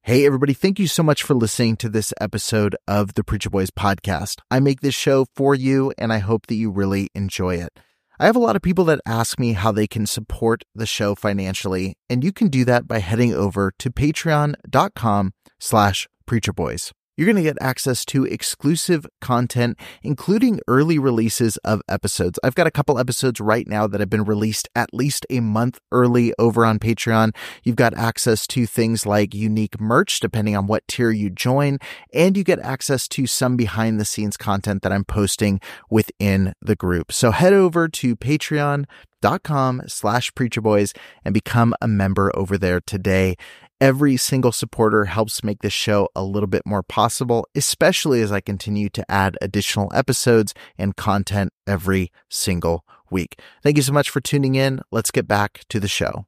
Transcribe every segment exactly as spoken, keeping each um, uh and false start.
Hey, everybody. Thank you so much for listening to this episode of the Preacher Boys podcast. I make this show for you, and I hope that you really enjoy it. I have a lot of people that ask me how they can support the show financially, and you can do that by heading over to patreon.com slash preacherboys. You're going to get access to exclusive content, including early releases of episodes. I've got a couple episodes right now that have been released at least a month early over on Patreon. You've got access to things like unique merch, depending on what tier you join, and you get access to some behind-the-scenes content that I'm posting within the group. So head over to patreon.com slash preacherboys and become a member over there today. Every single supporter helps make this show a little bit more possible, especially as I continue to add additional episodes and content every single week. Thank you so much for tuning in. Let's get back to the show.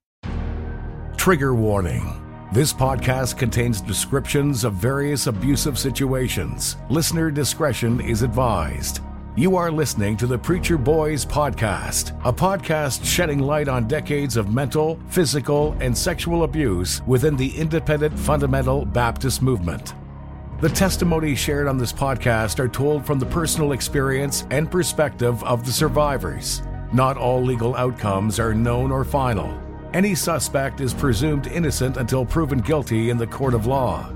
Trigger warning. This podcast contains descriptions of various abusive situations. Listener discretion is advised. You are listening to the Preacher Boys podcast, a podcast shedding light on decades of mental, physical, and sexual abuse within the independent fundamental Baptist movement. The testimonies shared on this podcast are told from the personal experience and perspective of the survivors. Not all legal outcomes are known or final. Any suspect is presumed innocent until proven guilty in the court of law.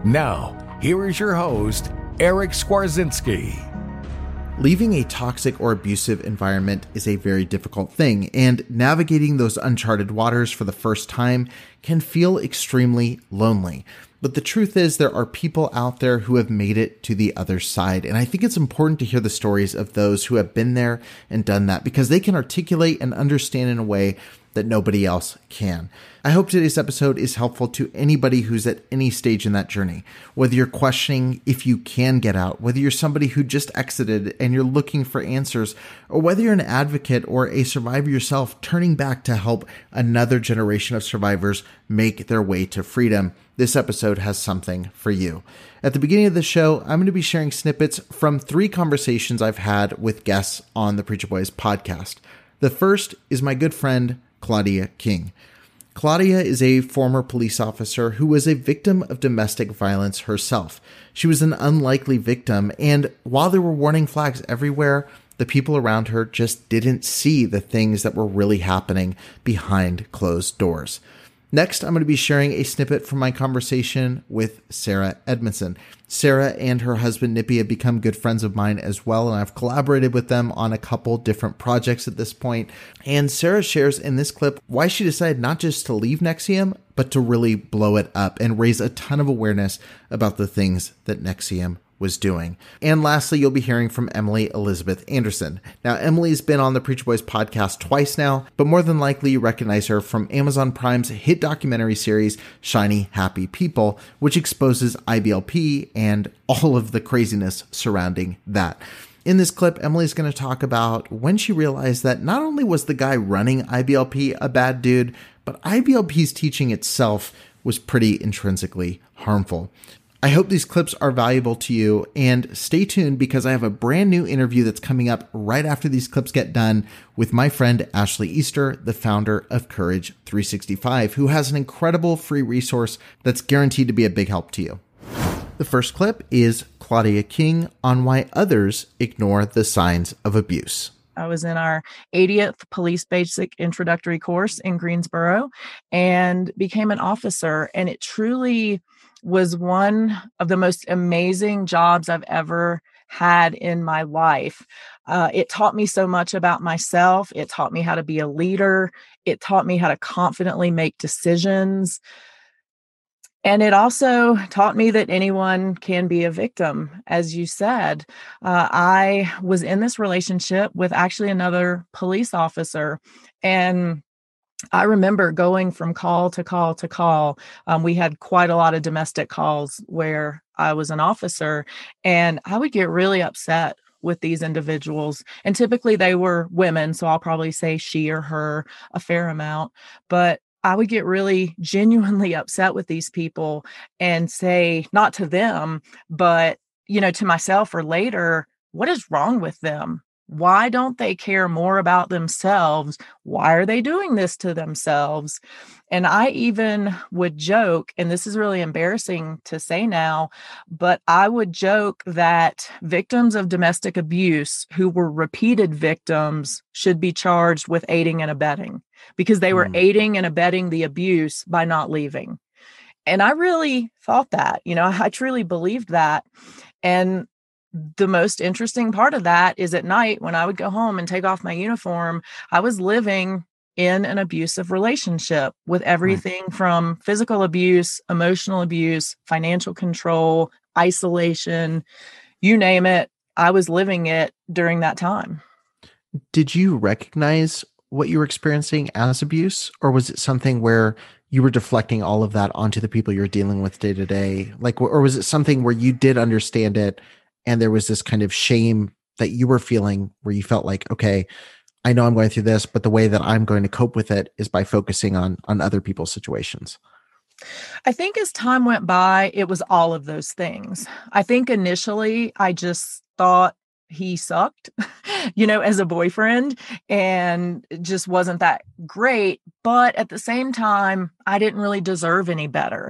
Now, here is your host, Eric Skwarczynski. Leaving a toxic or abusive environment is a very difficult thing, and navigating those uncharted waters for the first time can feel extremely lonely. But the truth is, there are people out there who have made it to the other side, and I think it's important to hear the stories of those who have been there and done that, because they can articulate and understand in a way that nobody else can. I hope today's episode is helpful to anybody who's at any stage in that journey. Whether you're questioning if you can get out, whether you're somebody who just exited and you're looking for answers, or whether you're an advocate or a survivor yourself turning back to help another generation of survivors make their way to freedom, this episode has something for you. At the beginning of the show, I'm going to be sharing snippets from three conversations I've had with guests on the Preacher Boys podcast. The first is my good friend, Claudia King. Claudia is a former police officer who was a victim of domestic violence herself. She was an unlikely victim, and while there were warning flags everywhere, the people around her just didn't see the things that were really happening behind closed doors. Next, I'm going to be sharing a snippet from my conversation with Sarah Edmondson. Sarah and her husband Nippy have become good friends of mine as well, and I've collaborated with them on a couple different projects at this point. And Sarah shares in this clip why she decided not just to leave N X I V M, but to really blow it up and raise a ton of awareness about the things that N X I V M was doing. And lastly, you'll be hearing from Emily Elizabeth Anderson. Now, Emily's been on the Preacher Boys podcast twice now, but more than likely you recognize her from Amazon Prime's hit documentary series, Shiny Happy People, which exposes I B L P and all of the craziness surrounding that. In this clip, Emily's going to talk about when she realized that not only was the guy running I B L P a bad dude, but I B L P's teaching itself was pretty intrinsically harmful. I hope these clips are valuable to you, and stay tuned because I have a brand new interview that's coming up right after these clips get done with my friend Ashley Easter, the founder of Courage three sixty-five, who has an incredible free resource that's guaranteed to be a big help to you. The first clip is Claudia King on why others ignore the signs of abuse. I was in our eightieth Police Basic Introductory course in Greensboro and became an officer, and it truly was one of the most amazing jobs I've ever had in my life. Uh, it taught me so much about myself. It taught me how to be a leader. It taught me how to confidently make decisions. And it also taught me that anyone can be a victim. As you said, uh, I was in this relationship with actually another police officer, and I remember going from call to call to call. Um, we had quite a lot of domestic calls where I was an officer, and I would get really upset with these individuals. And typically they were women, so I'll probably say she or her a fair amount. But I would get really genuinely upset with these people and say, not to them, but, you know, to myself or later, what is wrong with them? Why don't they care more about themselves? Why are they doing this to themselves? And I even would joke, and this is really embarrassing to say now, but I would joke that victims of domestic abuse who were repeated victims should be charged with aiding and abetting because they were Mm. aiding and abetting the abuse by not leaving. And I really thought that, you know, I truly believed that. And the most interesting part of that is at night when I would go home and take off my uniform, I was living in an abusive relationship with everything from physical abuse, emotional abuse, financial control, isolation, you name it. I was living it during that time. Did you recognize what you were experiencing as abuse, or was it something where you were deflecting all of that onto the people you're dealing with day to day? Like, or was it something where you did understand it and there was this kind of shame that you were feeling where you felt like, okay, I know I'm going through this, but the way that I'm going to cope with it is by focusing on, on other people's situations? I think as time went by, it was all of those things. I think initially I just thought he sucked, you know, as a boyfriend and it just wasn't that great. But at the same time, I didn't really deserve any better.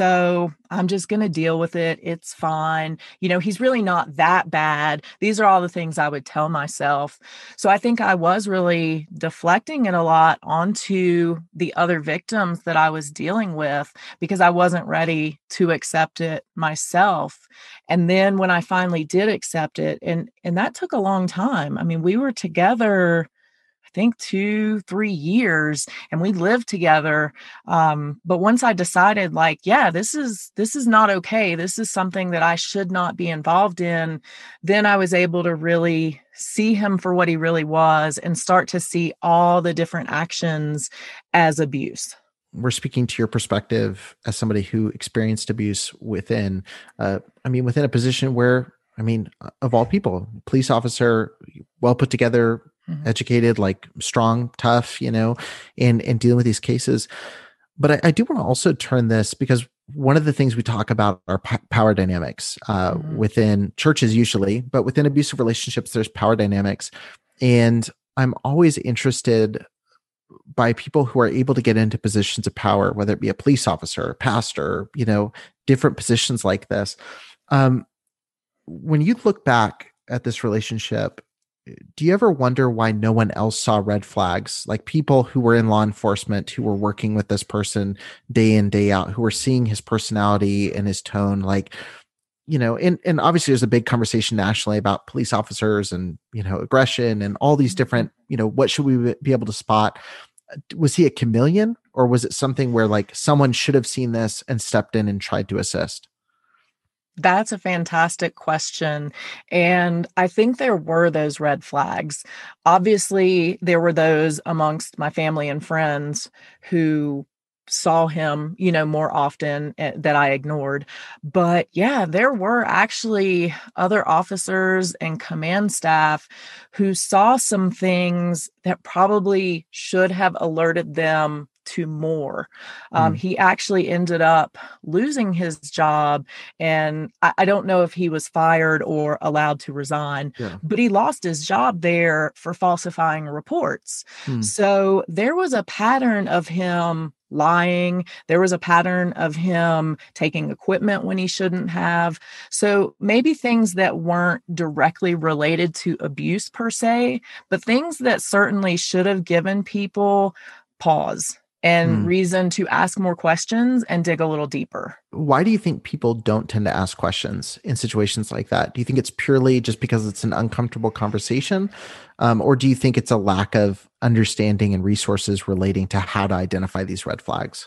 So I'm just going to deal with it. It's fine. You know, he's really not that bad. These are all the things I would tell myself. So I think I was really deflecting it a lot onto the other victims that I was dealing with because I wasn't ready to accept it myself. And then when I finally did accept it, and and that took a long time. I mean, we were together, I think two, three years, and we lived together. Um, but once I decided, like, yeah, this is this is not okay. This is something that I should not be involved in. Then I was able to really see him for what he really was and start to see all the different actions as abuse. We're speaking to your perspective as somebody who experienced abuse within, uh, I mean, within a position where, I mean, of all people, police officer, well put together, mm-hmm. educated, like strong, tough, you know, and, and dealing with these cases. But I, I do want to also turn this because one of the things we talk about are p- power dynamics uh, mm-hmm. within churches usually, but within abusive relationships, there's power dynamics. And I'm always interested by people who are able to get into positions of power, whether it be a police officer, a pastor, you know, different positions like this. Um, when you look back at this relationship, do you ever wonder why no one else saw red flags? Like people who were in law enforcement, who were working with this person day in, day out, who were seeing his personality and his tone, like, you know, and, and obviously there's a big conversation nationally about police officers and, you know, aggression and all these different, you know, what should we be able to spot? Was he a chameleon, or was it something where like someone should have seen this and stepped in and tried to assist? That's a fantastic question. And I think there were those red flags. Obviously, there were those amongst my family and friends who saw him, you know, more often uh, that I ignored. But yeah, there were actually other officers and command staff who saw some things that probably should have alerted them to more. Um, mm. He actually ended up losing his job, and I, I don't know if he was fired or allowed to resign, yeah. but he lost his job there for falsifying reports. Mm. So there was a pattern of him lying. There was a pattern of him taking equipment when he shouldn't have. So maybe things that weren't directly related to abuse per se, but things that certainly should have given people pause and hmm. reason to ask more questions and dig a little deeper. Why do you think people don't tend to ask questions in situations like that? Do you think it's purely just because it's an uncomfortable conversation? Um, or do you think it's a lack of understanding and resources relating to how to identify these red flags?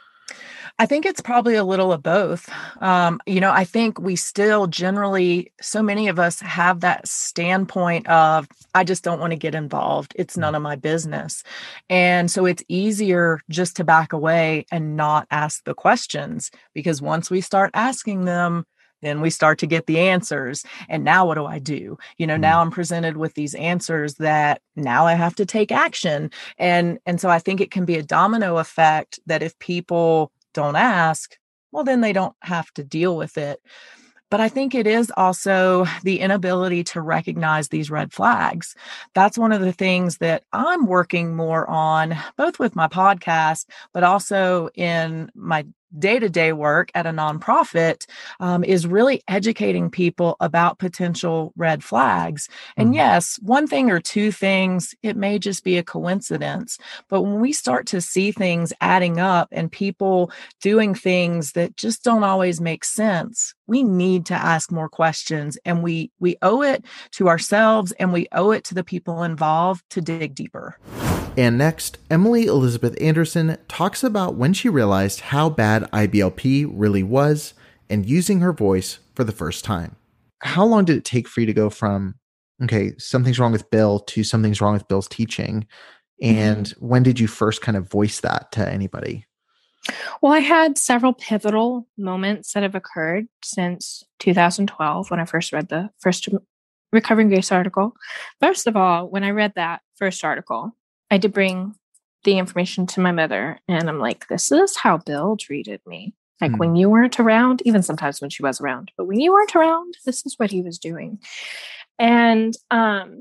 I think it's probably a little of both. Um, you know, I think we still generally, so many of us have that standpoint of, I just don't want to get involved. It's none of my business. And so it's easier just to back away and not ask the questions, because once we start asking them, then we start to get the answers. And now what do I do? You know, mm-hmm. now I'm presented with these answers that now I have to take action. And, and so I think it can be a domino effect that if people don't ask, well, then they don't have to deal with it. But I think it is also the inability to recognize these red flags. That's one of the things that I'm working more on, both with my podcast, but also in my day-to-day work at a nonprofit, um, is really educating people about potential red flags. And Mhm. yes, one thing or two things, it may just be a coincidence. But when we start to see things adding up and people doing things that just don't always make sense, we need to ask more questions. And we we owe it to ourselves and we owe it to the people involved to dig deeper. And next, Emily Elizabeth Anderson talks about when she realized how bad I B L P really was and using her voice for the first time. How long did it take for you to go from, okay, something's wrong with Bill to something's wrong with Bill's teaching? And mm-hmm. when did you first kind of voice that to anybody? Well, I had several pivotal moments that have occurred since two thousand twelve when I first read the first Recovering Grace article. First of all, when I read that first article, I did bring the information to my mother, and I'm like, this is how Bill treated me. Like hmm. when you weren't around, even sometimes when she was around, but when you weren't around, this is what he was doing. And um,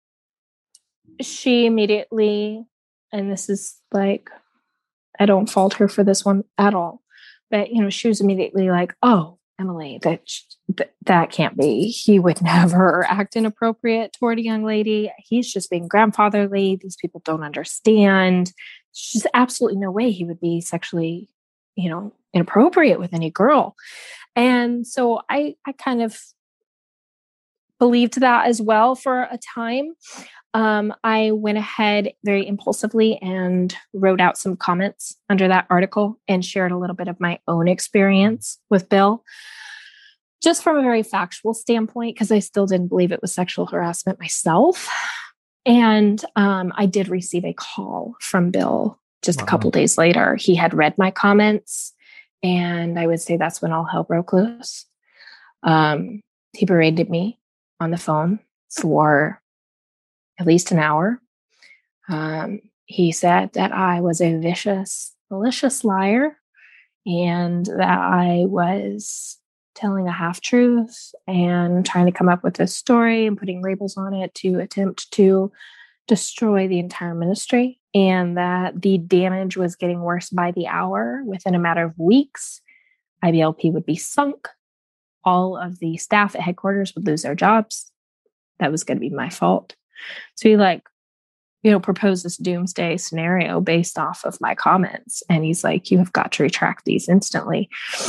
she immediately, and this is like, I don't fault her for this one at all, but, you know, she was immediately like, oh, Emily, that, that, that can't be. He would never act inappropriate toward a young lady. He's just being grandfatherly. These people don't understand. There's just absolutely no way he would be sexually, you know, inappropriate with any girl. And so I, I kind of believed that as well for a time. Um, I went ahead very impulsively and wrote out some comments under that article and shared a little bit of my own experience with Bill, just from a very factual standpoint, because I still didn't believe it was sexual harassment myself. And um, I did receive a call from Bill just wow. a couple days later. He had read my comments, and I would say that's when all hell broke loose. Um, he berated me on the phone for at least an hour. Um, he said that I was a vicious, malicious liar and that I was telling a half-truth and trying to come up with this story and putting labels on it to attempt to destroy the entire ministry, and that the damage was getting worse by the hour. Within a matter of weeks, I B L P would be sunk. All of the staff at headquarters would lose their jobs. That was going to be my fault. So he like, you know, proposed this doomsday scenario based off of my comments. And he's like, you have got to retract these instantly.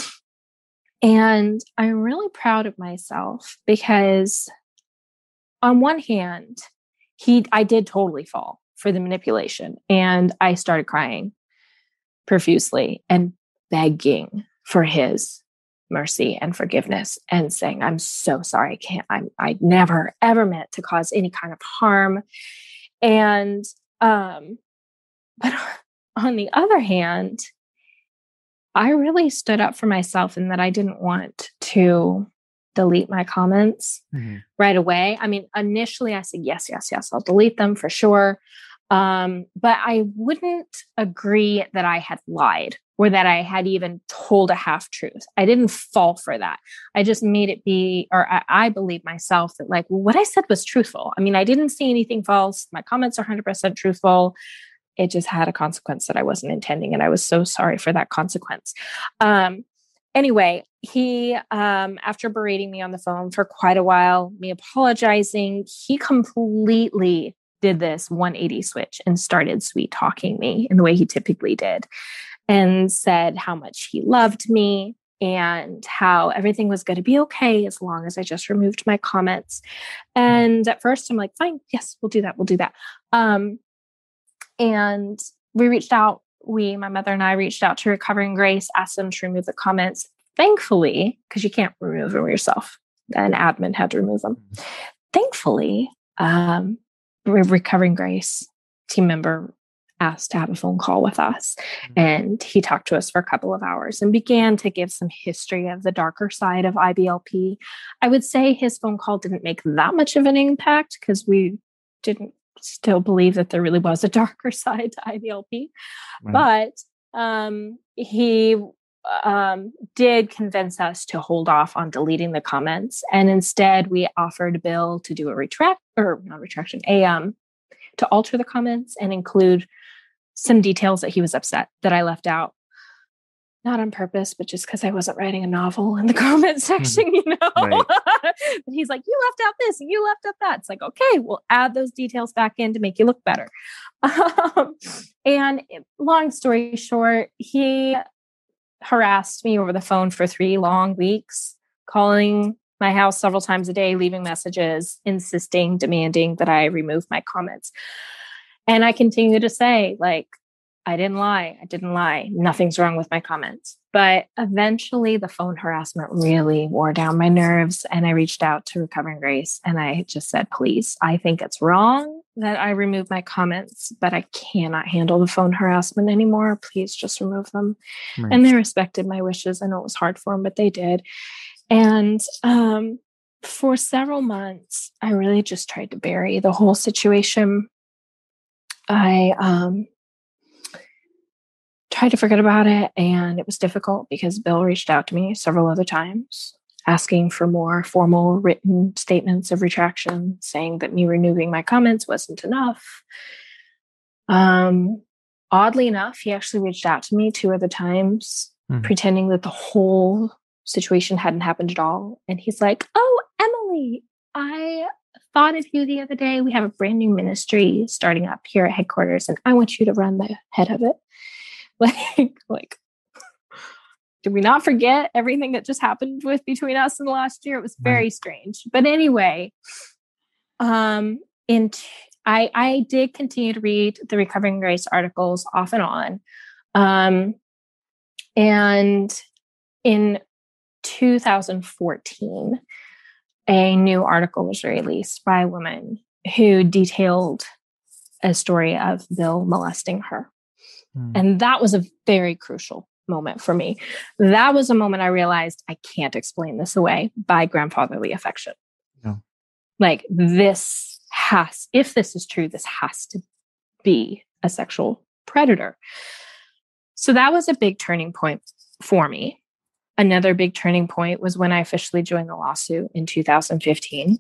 And I'm really proud of myself because on one hand, he, I did totally fall for the manipulation, and I started crying profusely and begging for his mercy and forgiveness and saying, I'm so sorry. I can't, I'm, I never, ever meant to cause any kind of harm. And, um, but on the other hand, I really stood up for myself in that I didn't want to delete my comments mm-hmm. right away. I mean, initially I said, yes, yes, yes, I'll delete them for sure. Um, but I wouldn't agree that I had lied or that I had even told a half truth. I didn't fall for that. I just made it be, or I, I believe myself that like, well, what I said was truthful. I mean, I didn't see anything false. My comments are one hundred percent truthful. It just had a consequence that I wasn't intending. And I was so sorry for that consequence. Um, anyway, he, um, after berating me on the phone for quite a while, me apologizing, he completely did this one eighty switch and started sweet talking me in the way he typically did, and said how much he loved me and how everything was going to be okay as long as I just removed my comments. And at first I'm like, fine, yes, we'll do that. We'll do that. Um, and we reached out, we, my mother and I reached out to Recovering Grace, asked them to remove the comments. Thankfully, because you can't remove them yourself, an admin had to remove them. Thankfully, um, Recovering Grace team member asked to have a phone call with us, and he talked to us for a couple of hours and began to give some history of the darker side of I B L P. I would say his phone call didn't make that much of an impact because we didn't still believe that there really was a darker side to I B L P. Right. But um, he um, did convince us to hold off on deleting the comments. And instead we offered Bill to do a retract or not retraction, a, um, to alter the comments and include some details that he was upset that I left out. Not on purpose, but just because I wasn't writing a novel in the comment section, you know. Right. But he's like, you left out this and you left out that. It's like, okay, we'll add those details back in to make you look better. Um, and long story short, he harassed me over the phone for three long weeks, calling my house several times a day, leaving messages, insisting, demanding that I remove my comments. And I continue to say, like, I didn't lie. I didn't lie. Nothing's wrong with my comments. But eventually the phone harassment really wore down my nerves. And I reached out to Recovering Grace and I just said, please, I think it's wrong that I remove my comments, but I cannot handle the phone harassment anymore. Please just remove them. Right. And they respected my wishes. I know it was hard for them, but they did. And um, for several months, I really just tried to bury the whole situation. I, um, tried to forget about it, and it was difficult because Bill reached out to me several other times asking for more formal written statements of retraction, saying that me removing my comments wasn't enough. Um, oddly enough, he actually reached out to me two other times, mm-hmm. pretending that the whole situation hadn't happened at all. And he's like, oh, Emily, I thought of you the other day. We have a brand new ministry starting up here at headquarters, and I want you to run the head of it. Like, like, did we not forget everything that just happened with between us in the last year? It was very right. strange. But anyway, um, in t- I I did continue to read the Recovering Grace articles off and on, um, and in two thousand fourteen, a new article was released by a woman who detailed a story of Bill molesting her. And that was a very crucial moment for me. That was a moment I realized I can't explain this away by grandfatherly affection. No. Like this has, if this is true, this has to be a sexual predator. So that was a big turning point for me. Another big turning point was when I officially joined the lawsuit in two thousand fifteen.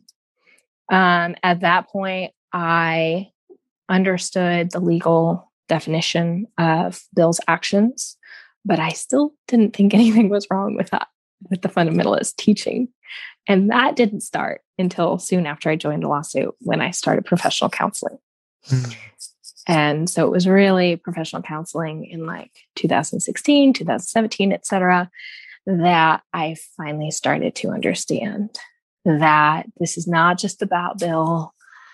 Um, at that point, I understood the legal definition of Bill's actions, but I still didn't think anything was wrong with that, with the fundamentalist teaching. And that didn't start until soon after I joined the lawsuit, when I started professional counseling. Mm. And so it was really professional counseling in like two thousand sixteen, two thousand seventeen, et cetera, that I finally started to understand that this is not just about Bill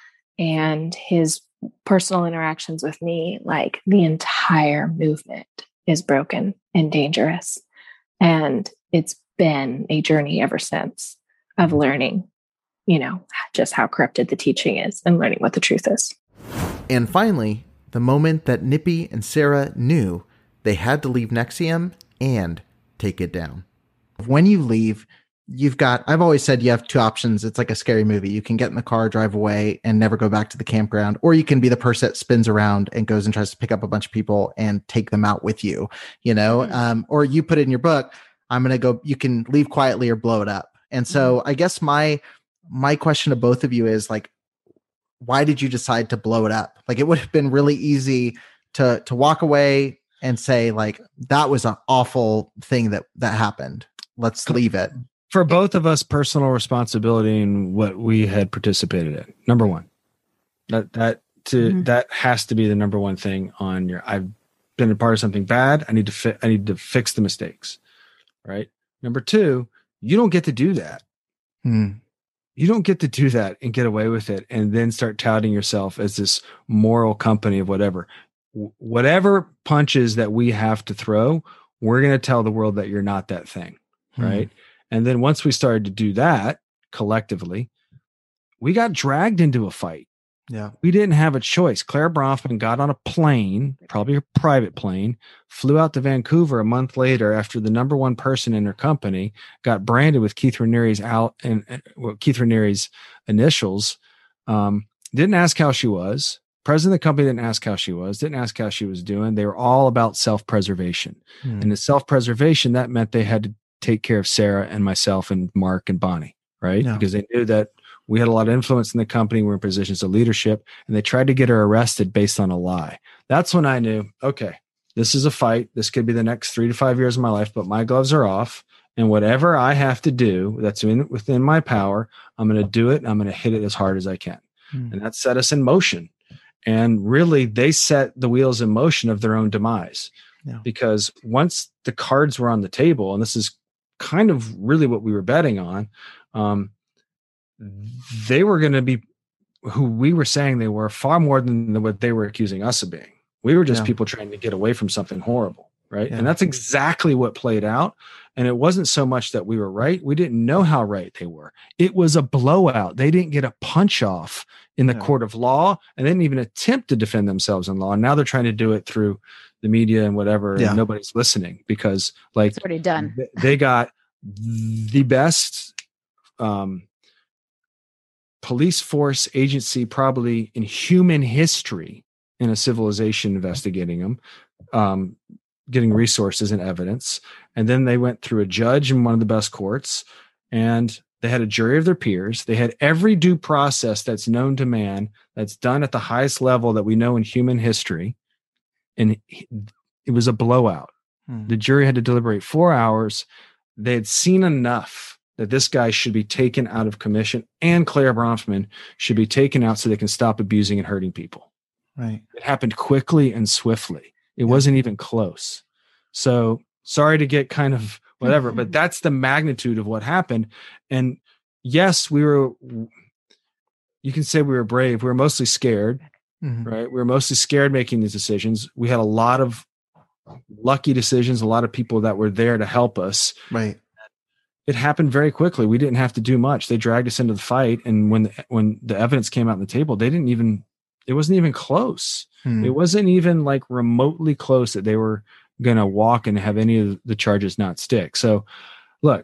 and his personal interactions with me. Like, the entire movement is broken and dangerous. And it's been a journey ever since of learning, you know, just how corrupted the teaching is and learning what the truth is. And finally, the moment that Nippy and Sarah knew they had to leave N X I V M and take it down. When you leave, you've got, I've always said you have two options. It's like a scary movie. You can get in the car, drive away, and never go back to the campground, or you can be the person that spins around and goes and tries to pick up a bunch of people and take them out with you, you know, mm-hmm. um, or you put it in your book, I'm going to go, you can leave quietly or blow it up. And so mm-hmm. I guess my, my question to both of you is like, why did you decide to blow it up? Like, it would have been really easy to, to walk away and say, like, that was an awful thing that, that happened. Let's leave it. For both of us, personal responsibility in what we had participated in. Number one, that that to mm-hmm. that has to be the number one thing on your. I've been a part of something bad. I need to fi- I need to fix the mistakes. Right. Number two, you don't get to do that. Mm. You don't get to do that and get away with it, and then start touting yourself as this moral company of whatever. W- whatever punches that we have to throw, we're going to tell the world that you're not that thing. Mm. Right. And then once we started to do that collectively, we got dragged into a fight. Yeah. We didn't have a choice. Claire Bronfman got on a plane, probably a private plane, flew out to Vancouver a month later after the number one person in her company got branded with Keith Raniere's out and well, Keith Raniere's initials. Um, didn't ask how she was, president of the company didn't ask how she was, didn't ask how she was doing. They were all about self-preservation. Hmm. And the self-preservation, that meant they had to take care of Sarah and myself and Mark and Bonnie, right? Yeah. Because they knew that we had a lot of influence in the company. We were in positions of leadership, and they tried to get her arrested based on a lie. That's when I knew, okay, this is a fight. This could be the next three to five years of my life, but my gloves are off. And whatever I have to do that's in, within my power, I'm going to do it. And I'm going to hit it as hard as I can. Hmm. And that set us in motion. And really, they set the wheels in motion of their own demise. Yeah. Because once the cards were on the table, and this is kind of really what we were betting on, um, they were going to be who we were saying they were, far more than what they were accusing us of being. We were just yeah. people trying to get away from something horrible, right? Yeah. And that's exactly what played out. And it wasn't so much that we were right. We didn't know how right they were. It was a blowout. They didn't get a punch off in the yeah. court of law, and they didn't even attempt to defend themselves in law. And now they're trying to do it through the media and whatever, yeah. and nobody's listening because like it's already done. They got the best um, police force agency probably in human history in a civilization investigating them, um, getting resources and evidence. And then they went through a judge in one of the best courts, and they had a jury of their peers. They had every due process that's known to man, that's done at the highest level that we know in human history. And it was a blowout. Hmm. The jury had to deliberate four hours. They had seen enough that this guy should be taken out of commission, and Claire Bronfman should be taken out so they can stop abusing and hurting people. Right. It happened quickly and swiftly. It yeah. wasn't even close. So sorry to get kind of whatever, but that's the magnitude of what happened. And yes, we were, you can say we were brave. We were mostly scared, mm-hmm. right? We were mostly scared making these decisions. We had a lot of lucky decisions, a lot of people that were there to help us. Right. It happened very quickly. We didn't have to do much. They dragged us into the fight. And when, the, when the evidence came out on the table, they didn't even, it wasn't even close. Hmm. It wasn't even like remotely close that they were going to walk and have any of the charges not stick. So look,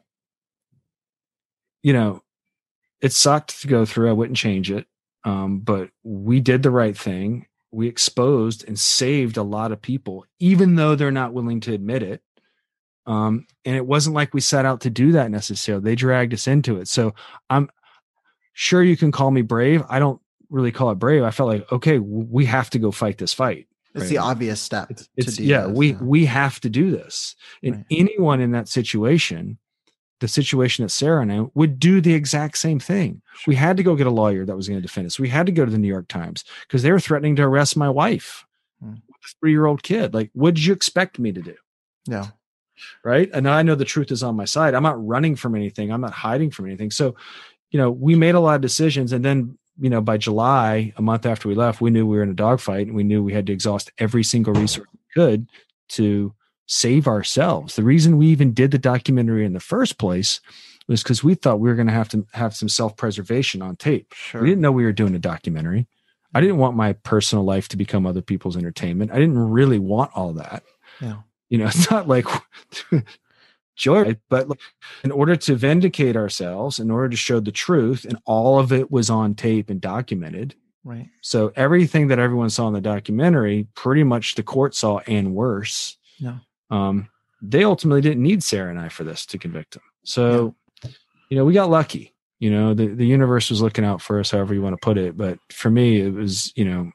you know, it sucked to go through. I wouldn't change it. Um, but we did the right thing. We exposed and saved a lot of people, even though they're not willing to admit it. Um, and it wasn't like we set out to do that necessarily. They dragged us into it. So I'm sure you can call me brave. I don't really call it brave. I felt like, okay, we have to go fight this fight. It's right? the obvious step. It's, it's to do yeah, this, we, yeah. we have to do this. And right. anyone in that situation, the situation that Sarah and I would do the exact same thing. Sure. We had to go get a lawyer that was going to defend us. We had to go to the New York Times because they were threatening to arrest my wife, hmm. a three-year-old kid. Like, what did you expect me to do? Yeah. Right. And I know the truth is on my side. I'm not running from anything. I'm not hiding from anything. So, you know, we made a lot of decisions. And then, you know, by July, a month after we left, we knew we were in a dogfight, and we knew we had to exhaust every single resource we could to save ourselves. The reason we even did the documentary in the first place was because we thought we were going to have to have some self-preservation on tape. Sure. We didn't know we were doing a documentary. I didn't want my personal life to become other people's entertainment. I didn't really want all that. Yeah. You know, it's not like joy, but in order to vindicate ourselves, in order to show the truth, and all of it was on tape and documented. Right. So everything that everyone saw in the documentary, pretty much the court saw, and worse. Yeah. Um, they ultimately didn't need Sarah and I for this to convict them. So, yeah. you know, we got lucky. You know, the, the universe was looking out for us, however you want to put it. But for me, it was, you know,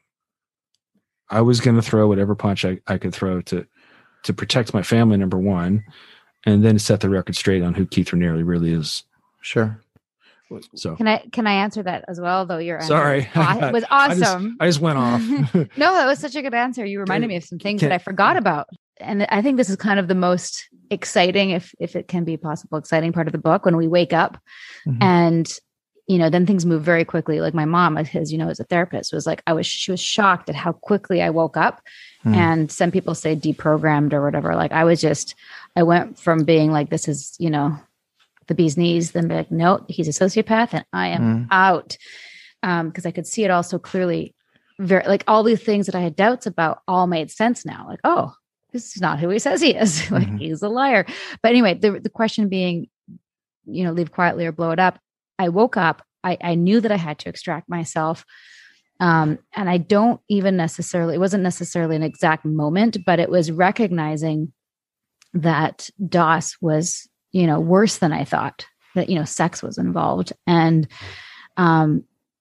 I was going to throw whatever punch I, I could throw to to protect my family, number one, and then set the record straight on who Keith Raniere really is. Sure. So can I can I answer that as well? Though your answer sorry was, was awesome. I just, I just went off. No, that was such a good answer. You reminded me of some things can, that I forgot about, and I think this is kind of the most exciting, if if it can be possible, exciting part of the book, when we wake up, mm-hmm. and you know, then things move very quickly. Like my mom, as you know, as a therapist, was like, I was she was shocked at how quickly I woke up. Mm. And some people say deprogrammed or whatever. Like I was just, I went from being like, this is, you know, the bee's knees, then be like, no, he's a sociopath and I am mm. out. Um, cause I could see it all so clearly. Very, like all these things that I had doubts about all made sense now. Like, oh, this is not who he says he is. Like mm-hmm. he's a liar. But anyway, the, the question being, you know, leave quietly or blow it up. I woke up. I, I knew that I had to extract myself. Um, and I don't even necessarily, it wasn't necessarily an exact moment, but it was recognizing that DOS was, you know, worse than I thought, that, you know, sex was involved. And um,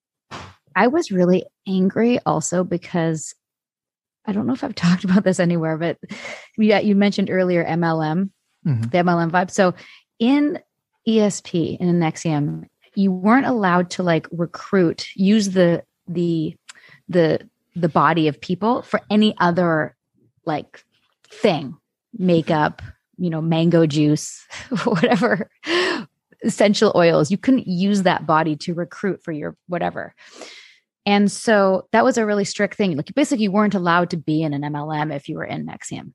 I was really angry also because I don't know if I've talked about this anywhere, but yeah, you mentioned earlier M L M, mm-hmm. the M L M vibe. So in E S P, in N X I V M, you weren't allowed to like recruit, use the the the the body of people for any other like thing, makeup, you know, mango juice, whatever, essential oils. You couldn't use that body to recruit for your whatever. And so that was a really strict thing. Like basically you weren't allowed to be in an M L M if you were in N X I V M.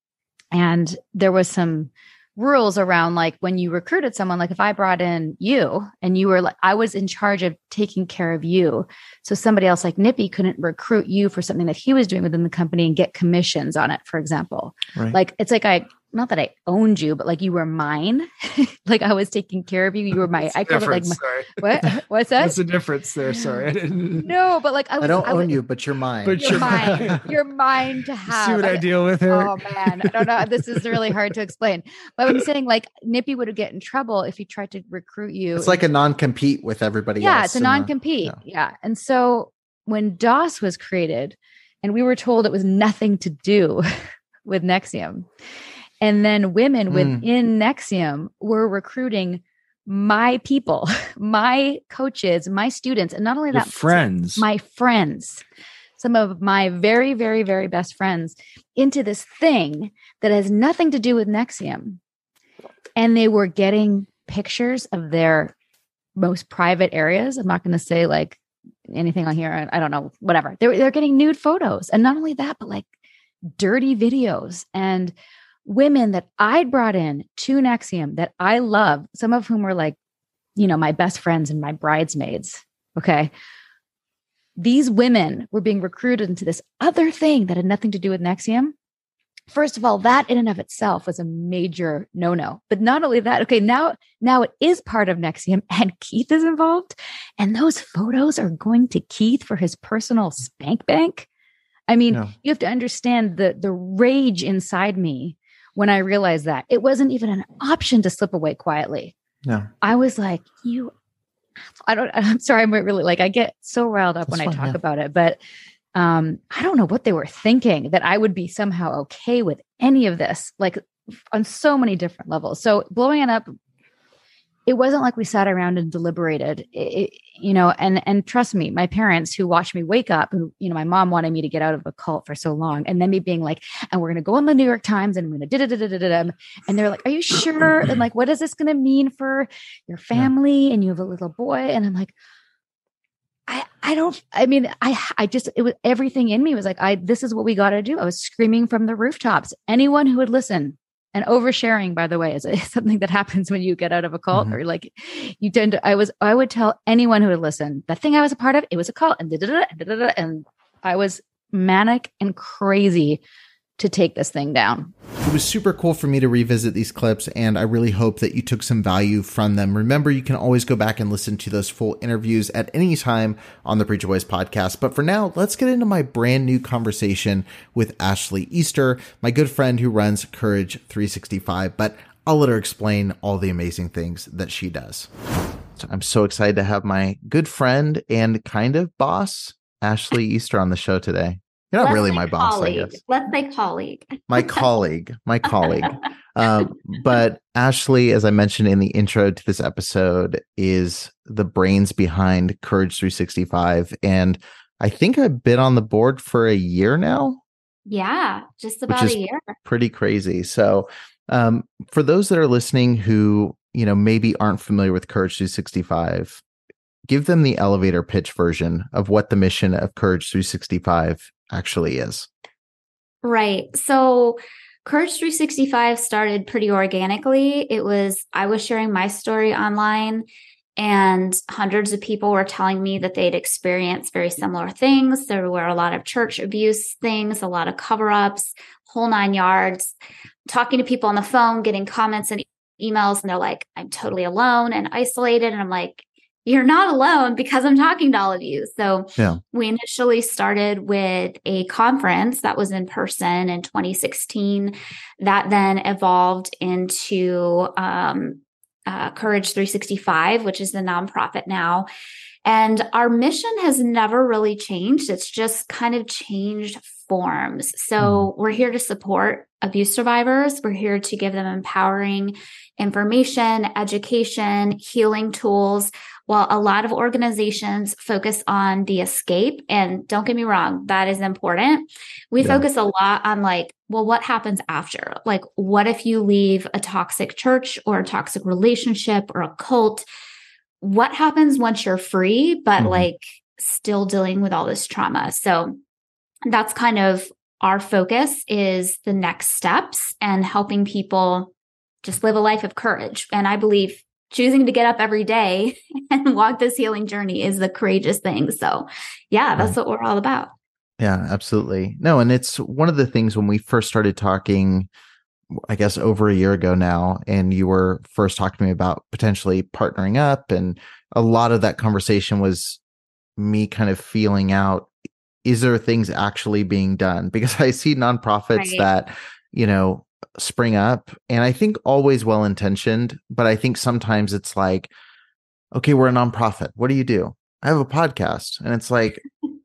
And there was some rules around like when you recruited someone, like if I brought in you and you were like, I was in charge of taking care of you. So somebody else like Nippy couldn't recruit you for something that he was doing within the company and get commissions on it, for example. Right. Like, it's like I, not that I owned you, but like you were mine. Like I was taking care of you. You were my, I called it like, my, what? What's that? What's the difference there? Sorry. I didn't... No, but like, I, was, I don't I own was, you, but you're mine. But you're mine. You're mine to have. See what I, I deal with here? Oh man. I don't know. This is really hard to explain, but I'm saying like Nippy would get in trouble if he tried to recruit you. It's like a non-compete with everybody yeah, else. Yeah. It's a non-compete. The, yeah. yeah. And so when DOS was created and we were told it was nothing to do with N X I V M, and then women mm. within N X I V M were recruiting my people, my coaches, my students, and not only Your that, friends, my friends, some of my very, very, very best friends into this thing that has nothing to do with N X I V M. And they were getting pictures of their most private areas. I'm not going to say like anything on here. I, I don't know, whatever. They're, they're getting nude photos. And not only that, but like dirty videos and women that I'd brought in to N X I V M that I love, some of whom were like, you know, my best friends and my bridesmaids. Okay. These women were being recruited into this other thing that had nothing to do with N X I V M. First of all, that in and of itself was a major no-no. But not only that, okay, now, now it is part of N X I V M and Keith is involved. And those photos are going to Keith for his personal spank bank. I mean, no. You have to understand the, the rage inside me when I realized that it wasn't even an option to slip away quietly. No, I was like, you, I don't, I'm sorry. I'm really like, I get so riled up That's when fine, I talk yeah. about it, but um, I don't know what they were thinking that I would be somehow okay with any of this, like on so many different levels. So blowing it up, it wasn't like we sat around and deliberated, it, it, you know, and, and trust me, my parents who watched me wake up, who, you know, my mom wanted me to get out of a cult for so long. And then me being like, and we're going to go on the New York Times and we're going to da da da da da da. And they're like, are you sure? And like, what is this going to mean for your family? And you have a little boy. And I'm like, I, I don't, I mean, I, I just, it was everything in me was like, I, this is what we got to do. I was screaming from the rooftops. Anyone who would listen. And oversharing, by the way, is, is something that happens when you get out of a cult, mm-hmm. or like you tend to, I was, I would tell anyone who would listen, that thing I was a part of, it was a cult, and da, da, da, da, da, da, and I was manic and crazy to take this thing down. It was super cool for me to revisit these clips, and I really hope that you took some value from them. Remember, you can always go back and listen to those full interviews at any time on the Preacher Boys podcast. But for now, let's get into my brand new conversation with Ashley Easter, my good friend who runs Courage three sixty-five, but I'll let her explain all the amazing things that she does. So I'm so excited to have my good friend and kind of boss, Ashley Easter, on the show today. You're not Let's really my boss, colleague. I guess. Let's say colleague. My colleague, my colleague. Um, but Ashley, as I mentioned in the intro to this episode, is the brains behind Courage three sixty-five. And I think I've been on the board for a year now. Yeah, just about a year. Pretty crazy. So um, for those that are listening who, you know, maybe aren't familiar with Courage three sixty-five, give them the elevator pitch version of what the mission of Courage three sixty-five actually is. Right. So Courage three sixty-five started pretty organically. It was, I was sharing my story online, and hundreds of people were telling me that they'd experienced very similar things. There were a lot of church abuse things, a lot of cover-ups, whole nine yards, talking to people on the phone, getting comments and emails, and they're like, I'm totally alone and isolated. And I'm like, you're not alone because I'm talking to all of you. So yeah. we initially started with a conference that was in person in twenty sixteen that then evolved into um, uh, Courage three sixty-five, which is the nonprofit now. And our mission has never really changed. It's just kind of changed forms. So mm. we're here to support abuse survivors. We're here to give them empowering information, education, healing tools, while a lot of organizations focus on the escape. And don't get me wrong, that is important. We yeah. focus a lot on like, well, what happens after? Like, what if you leave a toxic church or a toxic relationship or a cult? What happens once you're free, but mm-hmm. like still dealing with all this trauma? So that's kind of our focus, is the next steps and helping people just live a life of courage. And I believe choosing to get up every day and walk this healing journey is the courageous thing. So yeah, that's right. what we're all about. Yeah, absolutely. No, and it's one of the things when we first started talking, I guess over a year ago now, and you were first talking to me about potentially partnering up. And a lot of that conversation was me kind of feeling out, is there things actually being done? Because I see nonprofits right. that, you know, spring up, and I think always well-intentioned, but I think sometimes it's like, okay, we're a nonprofit. What do you do? I have a podcast. And it's like,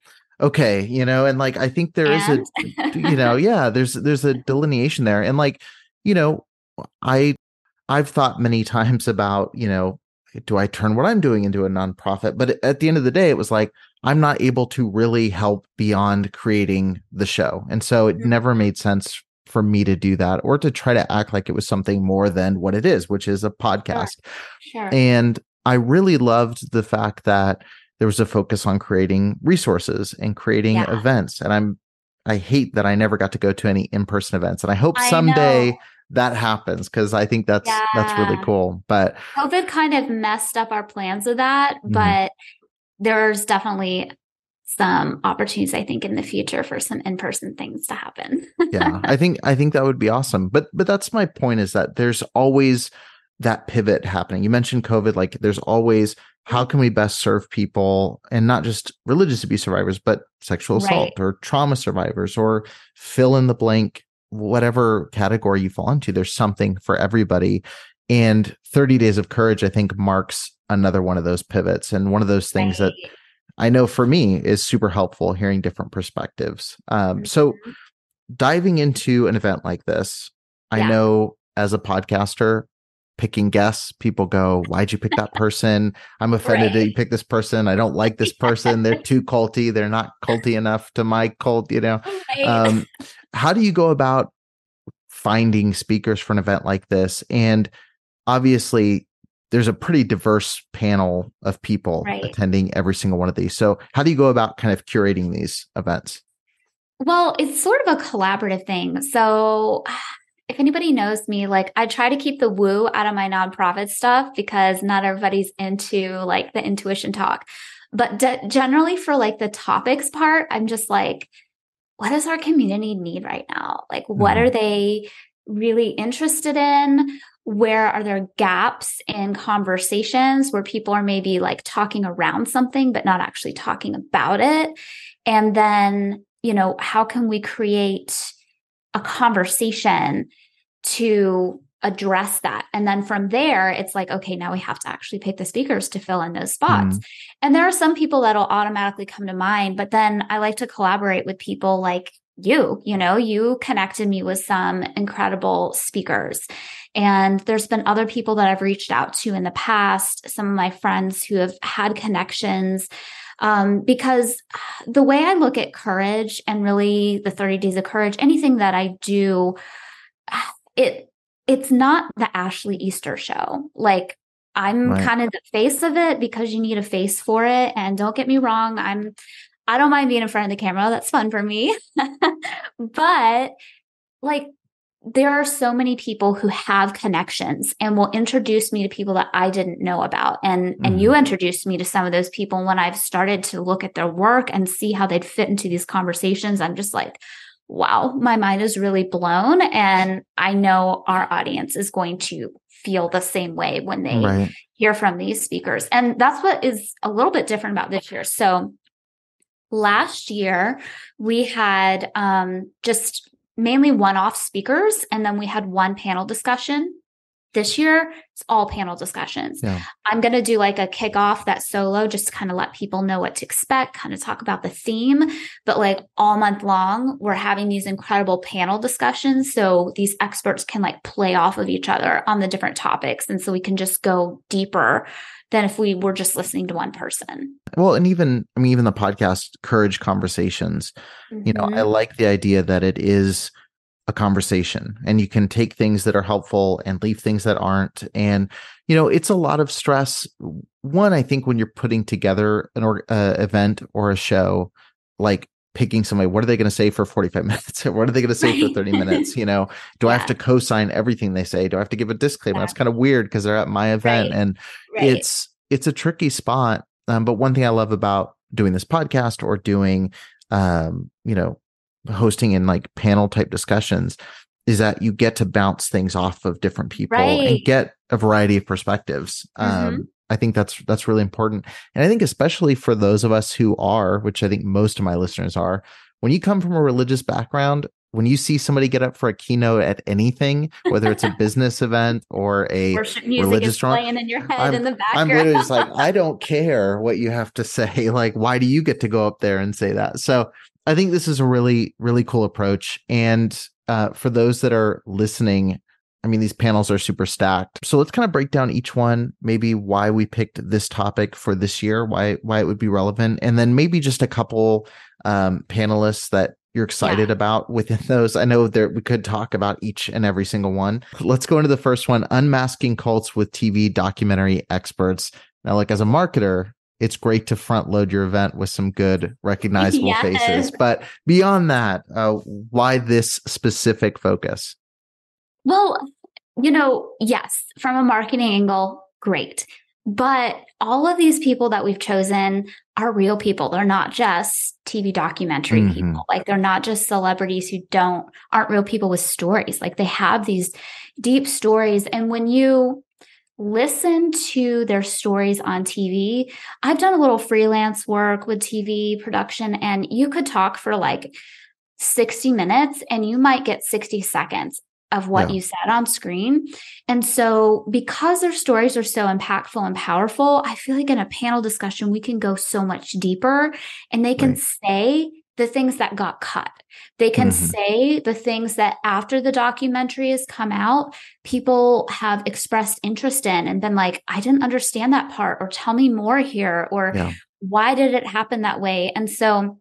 okay, you know, and like, I think there and? is a, you know, yeah, there's, there's a delineation there. And like, you know, I, I've thought many times about, you know, do I turn what I'm doing into a nonprofit? But at the end of the day, it was like, I'm not able to really help beyond creating the show. And so it mm-hmm. never made sense for me to do that, or to try to act like it was something more than what it is, which is a podcast. Sure. Sure. And I really loved the fact that there was a focus on creating resources and creating yeah. events. And I'm, I hate that I never got to go to any in-person events. And I hope I someday know. that happens, because I think that's, yeah. that's really cool. But COVID kind of messed up our plans of that, mm-hmm. but there's definitely some opportunities, I think, in the future for some in-person things to happen. yeah, I think, I think that would be awesome. But, but that's my point, is that there's always that pivot happening. You mentioned COVID, like there's always, how can we best serve people, and not just religious abuse survivors, but sexual assault right. or trauma survivors, or fill in the blank, whatever category you fall into, there's something for everybody. And thirty Days of Courage, I think, marks another one of those pivots. And one of those things right. that I know for me is super helpful, hearing different perspectives. Um, mm-hmm. So diving into an event like this, I yeah. know as a podcaster, picking guests, people go, why'd you pick that person? I'm offended right. that you picked this person. I don't like this person. They're too culty. They're not culty enough to my cult, you know? Right. Um, how do you go about finding speakers for an event like this? And obviously there's a pretty diverse panel of people right. attending every single one of these. So how do you go about kind of curating these events? Well, it's sort of a collaborative thing. So if anybody knows me, like I try to keep the woo out of my nonprofit stuff, because not everybody's into like the intuition talk. But de- generally for like the topics part, I'm just like, what does our community need right now? Like, what mm-hmm. are they really interested in? Where are there gaps in conversations where people are maybe like talking around something, but not actually talking about it? And then, you know, how can we create a conversation to address that? And then from there, it's like, okay, now we have to actually pick the speakers to fill in those spots. Mm. And there are some people that'll automatically come to mind, but then I like to collaborate with people like you, you know, you connected me with some incredible speakers. And there's been other people that I've reached out to in the past, some of my friends who have had connections. Um, because the way I look at courage, and really the thirty Days of Courage, anything that I do, it it's not the Ashley Easter show. Like I'm right. kind of the face of it, because you need a face for it. And don't get me wrong, I'm I don't mind being in front of the camera. That's fun for me. But like, there are so many people who have connections and will introduce me to people that I didn't know about. And, mm-hmm. and you introduced me to some of those people. When I've started to look at their work and see how they'd fit into these conversations, I'm just like, wow, my mind is really blown. And I know our audience is going to feel the same way when they Right. hear from these speakers. And that's what is a little bit different about this year. So last year we had um, just mainly one-off speakers, and then we had one panel discussion. This year, it's all panel discussions. Yeah. I'm going to do like a kickoff that's solo, just to kind of let people know what to expect, kind of talk about the theme. But like all month long, we're having these incredible panel discussions. So these experts can like play off of each other on the different topics. And so we can just go deeper than if we were just listening to one person. Well, and even, I mean, even the podcast Courage Conversations, mm-hmm. you know, I like the idea that it is a conversation and you can take things that are helpful and leave things that aren't. And, you know, it's a lot of stress. One, I think when you're putting together an or, uh, event or a show, like picking somebody, what are they going to say for forty-five minutes? What are they going to say for thirty minutes? You know, do yeah. I have to co-sign everything they say? Do I have to give a disclaimer? Yeah. That's kind of weird because they're at my event. Right. And right. it's, it's a tricky spot. Um, but one thing I love about doing this podcast or doing, um, you know, hosting in like panel type discussions is that you get to bounce things off of different people right. and get a variety of perspectives. Mm-hmm. Um, I think that's, that's really important. And I think especially for those of us who are, which I think most of my listeners are, when you come from a religious background, when you see somebody get up for a keynote at anything, whether it's a business event or a worship music religious is playing in your head I'm, in the background. I'm literally just like, I don't care what you have to say. Like, why do you get to go up there and say that? So I think this is a really, really cool approach. And uh, for those that are listening, I mean, these panels are super stacked. So let's kind of break down each one, maybe why we picked this topic for this year, why why it would be relevant, and then maybe just a couple um, panelists that you're excited yeah. about within those. I know there we could talk about each and every single one. Let's go into the first one, Unmasking Cults with T V Documentary Experts. Now, like as a marketer, it's great to front load your event with some good recognizable yes. faces. But beyond that, uh, why this specific focus? Well, you know, yes, from a marketing angle, great. But all of these people that we've chosen are real people. They're not just T V documentary mm-hmm. people. Like they're not just celebrities who don't, aren't real people with stories. Like they have these deep stories. And when you listen to their stories on T V. I've done a little freelance work with T V production, and you could talk for like sixty minutes and you might get sixty seconds of what yeah. you said on screen. And so because their stories are so impactful and powerful, I feel like in a panel discussion, we can go so much deeper and they can right. say the things that got cut. They can mm-hmm. say the things that after the documentary has come out, people have expressed interest in and been like, I didn't understand that part, or tell me more here, or yeah. why did it happen that way? And so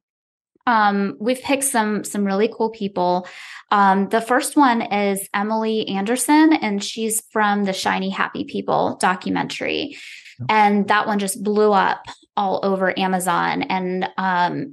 um, we've picked some, some really cool people. Um, the first one is Emily Anderson, and she's from the Shiny Happy People documentary. Yep. And that one just blew up all over Amazon. And um,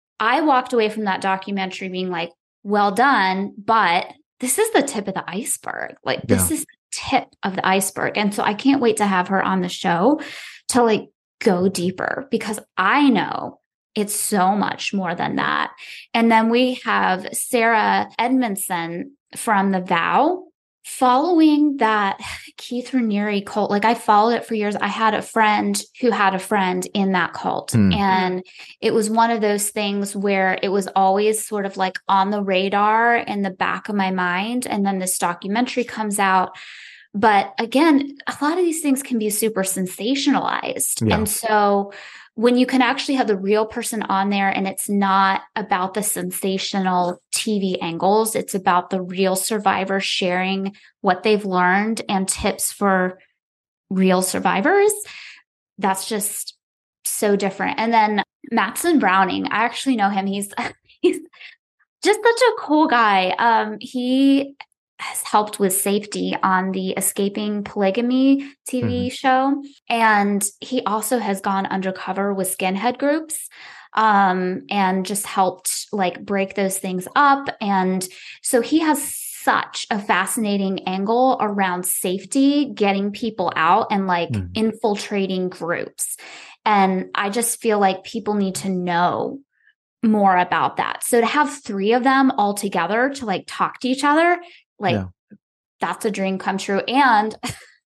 I walked away from that documentary being like, well done, but this is the tip of the iceberg. Like yeah. this is the tip of the iceberg. And so I can't wait to have her on the show to like go deeper, because I know it's so much more than that. And then we have Sarah Edmondson from The Vow. Following that Keith Raniere cult, like I followed it for years. I had a friend who had a friend in that cult. Mm. And it was one of those things where it was always sort of like on the radar in the back of my mind. And then this documentary comes out. But again, a lot of these things can be super sensationalized. Yeah. And so when you can actually have the real person on there and it's not about the sensational T V angles, it's about the real survivors sharing what they've learned and tips for real survivors, that's just so different. And then Matson Browning, I actually know him. He's, he's just such a cool guy. Um, he has helped with safety on the Escaping Polygamy T V mm-hmm. show. And he also has gone undercover with skinhead groups um, and just helped like break those things up. And so he has such a fascinating angle around safety, getting people out and like mm-hmm. infiltrating groups. And I just feel like people need to know more about that. So to have three of them all together to like talk to each other, like yeah. that's a dream come true. And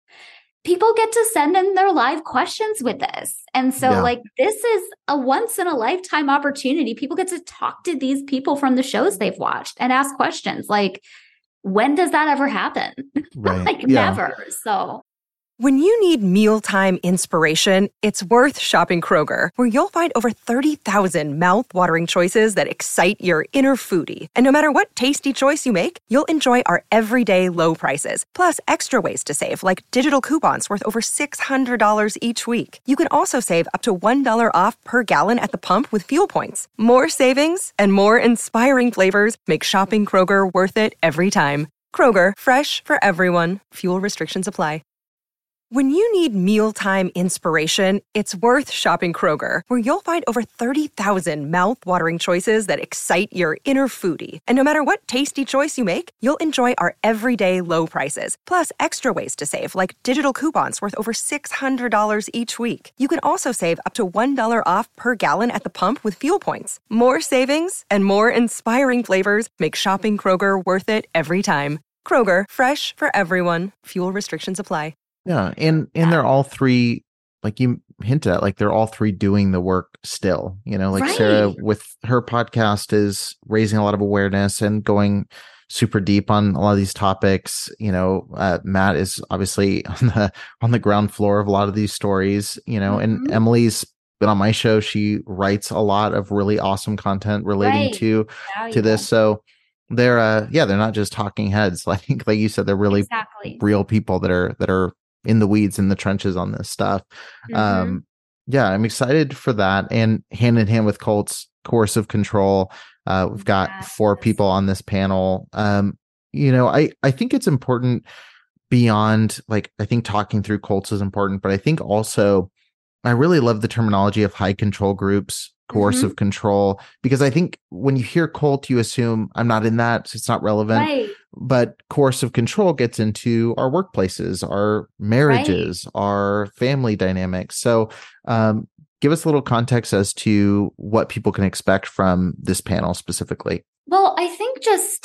people get to send in their live questions with this. And so Yeah. like, this is a once in a lifetime opportunity. People get to talk to these people from the shows they've watched and ask questions. Like, when does that ever happen? Right. Like Yeah. never. So When you need mealtime inspiration, it's worth shopping Kroger, where you'll find over thirty thousand mouth-watering choices that excite your inner foodie. And no matter what tasty choice you make, you'll enjoy our everyday low prices, plus extra ways to save, like digital coupons worth over six hundred dollars each week. You can also save up to one dollar off per gallon at the pump with fuel points. More savings and more inspiring flavors make shopping Kroger worth it every time. Kroger, fresh for everyone. Fuel restrictions apply. When you need mealtime inspiration, it's worth shopping Kroger, where you'll find over thirty thousand mouth-watering choices that excite your inner foodie. And no matter what tasty choice you make, you'll enjoy our everyday low prices, plus extra ways to save, like digital coupons worth over six hundred dollars each week. You can also save up to one dollar off per gallon at the pump with fuel points. More savings and more inspiring flavors make shopping Kroger worth it every time. Kroger, fresh for everyone. Fuel restrictions apply. Yeah. And, and they're all three, like you hinted at, like they're all three doing the work still, you know, like Right. Sarah with her podcast is raising a lot of awareness and going super deep on a lot of these topics. You know, uh, Matt is obviously on the, on the ground floor of a lot of these stories, you know, and Mhm. Emily's been on my show. She writes a lot of really awesome content relating Right. to, Valuable. to this. So they're, uh, yeah, they're not just talking heads. Like, like you said, they're really Exactly. real people that are, that are in the weeds, in the trenches on this stuff. Mhm. Um, yeah, I'm excited for that. And hand in hand with Colt's coercive control, uh, we've got Yes. four people on this panel. Um, you know, I, I think it's important beyond, like, I think talking through Colt's is important, but I think also I really love the terminology of high control groups, coercive control, because I think when you hear Colt, you assume I'm not in that, so it's not relevant. Right. But coercive control gets into our workplaces, our marriages, our family dynamics. So um, give us a little context as to what people can expect from this panel specifically. Well, I think just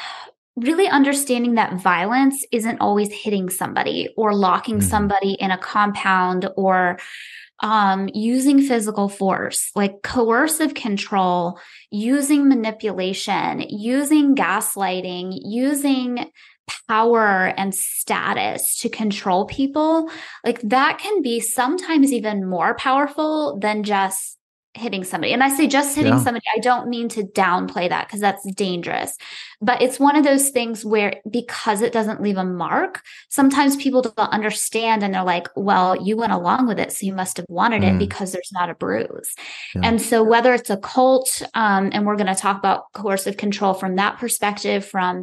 really understanding that violence isn't always hitting somebody or locking Mhm. somebody in a compound or um, using physical force, like coercive control, using manipulation, using gaslighting, using power and status to control people. Like that can be sometimes even more powerful than just hitting somebody. And I say just hitting Yeah. somebody, I don't mean to downplay that because that's dangerous. But it's one of those things where because it doesn't leave a mark, sometimes people don't understand and they're like, well, you went along with it, so you must have wanted it Mm. because there's not a bruise. Yeah. And so whether it's a cult, um, and we're going to talk about coercive control from that perspective, from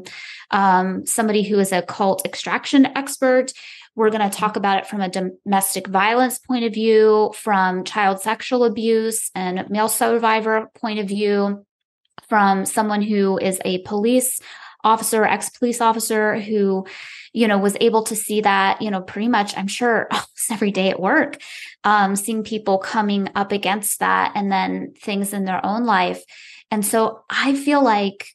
um, somebody who is a cult extraction expert, we're going to talk about it from a domestic violence point of view, from child sexual abuse and male survivor point of view, from someone who is a police officer, ex-police officer who, you know, was able to see that, you know, pretty much, I'm sure, almost every day at work, um, seeing people coming up against that and then things in their own life. And so I feel like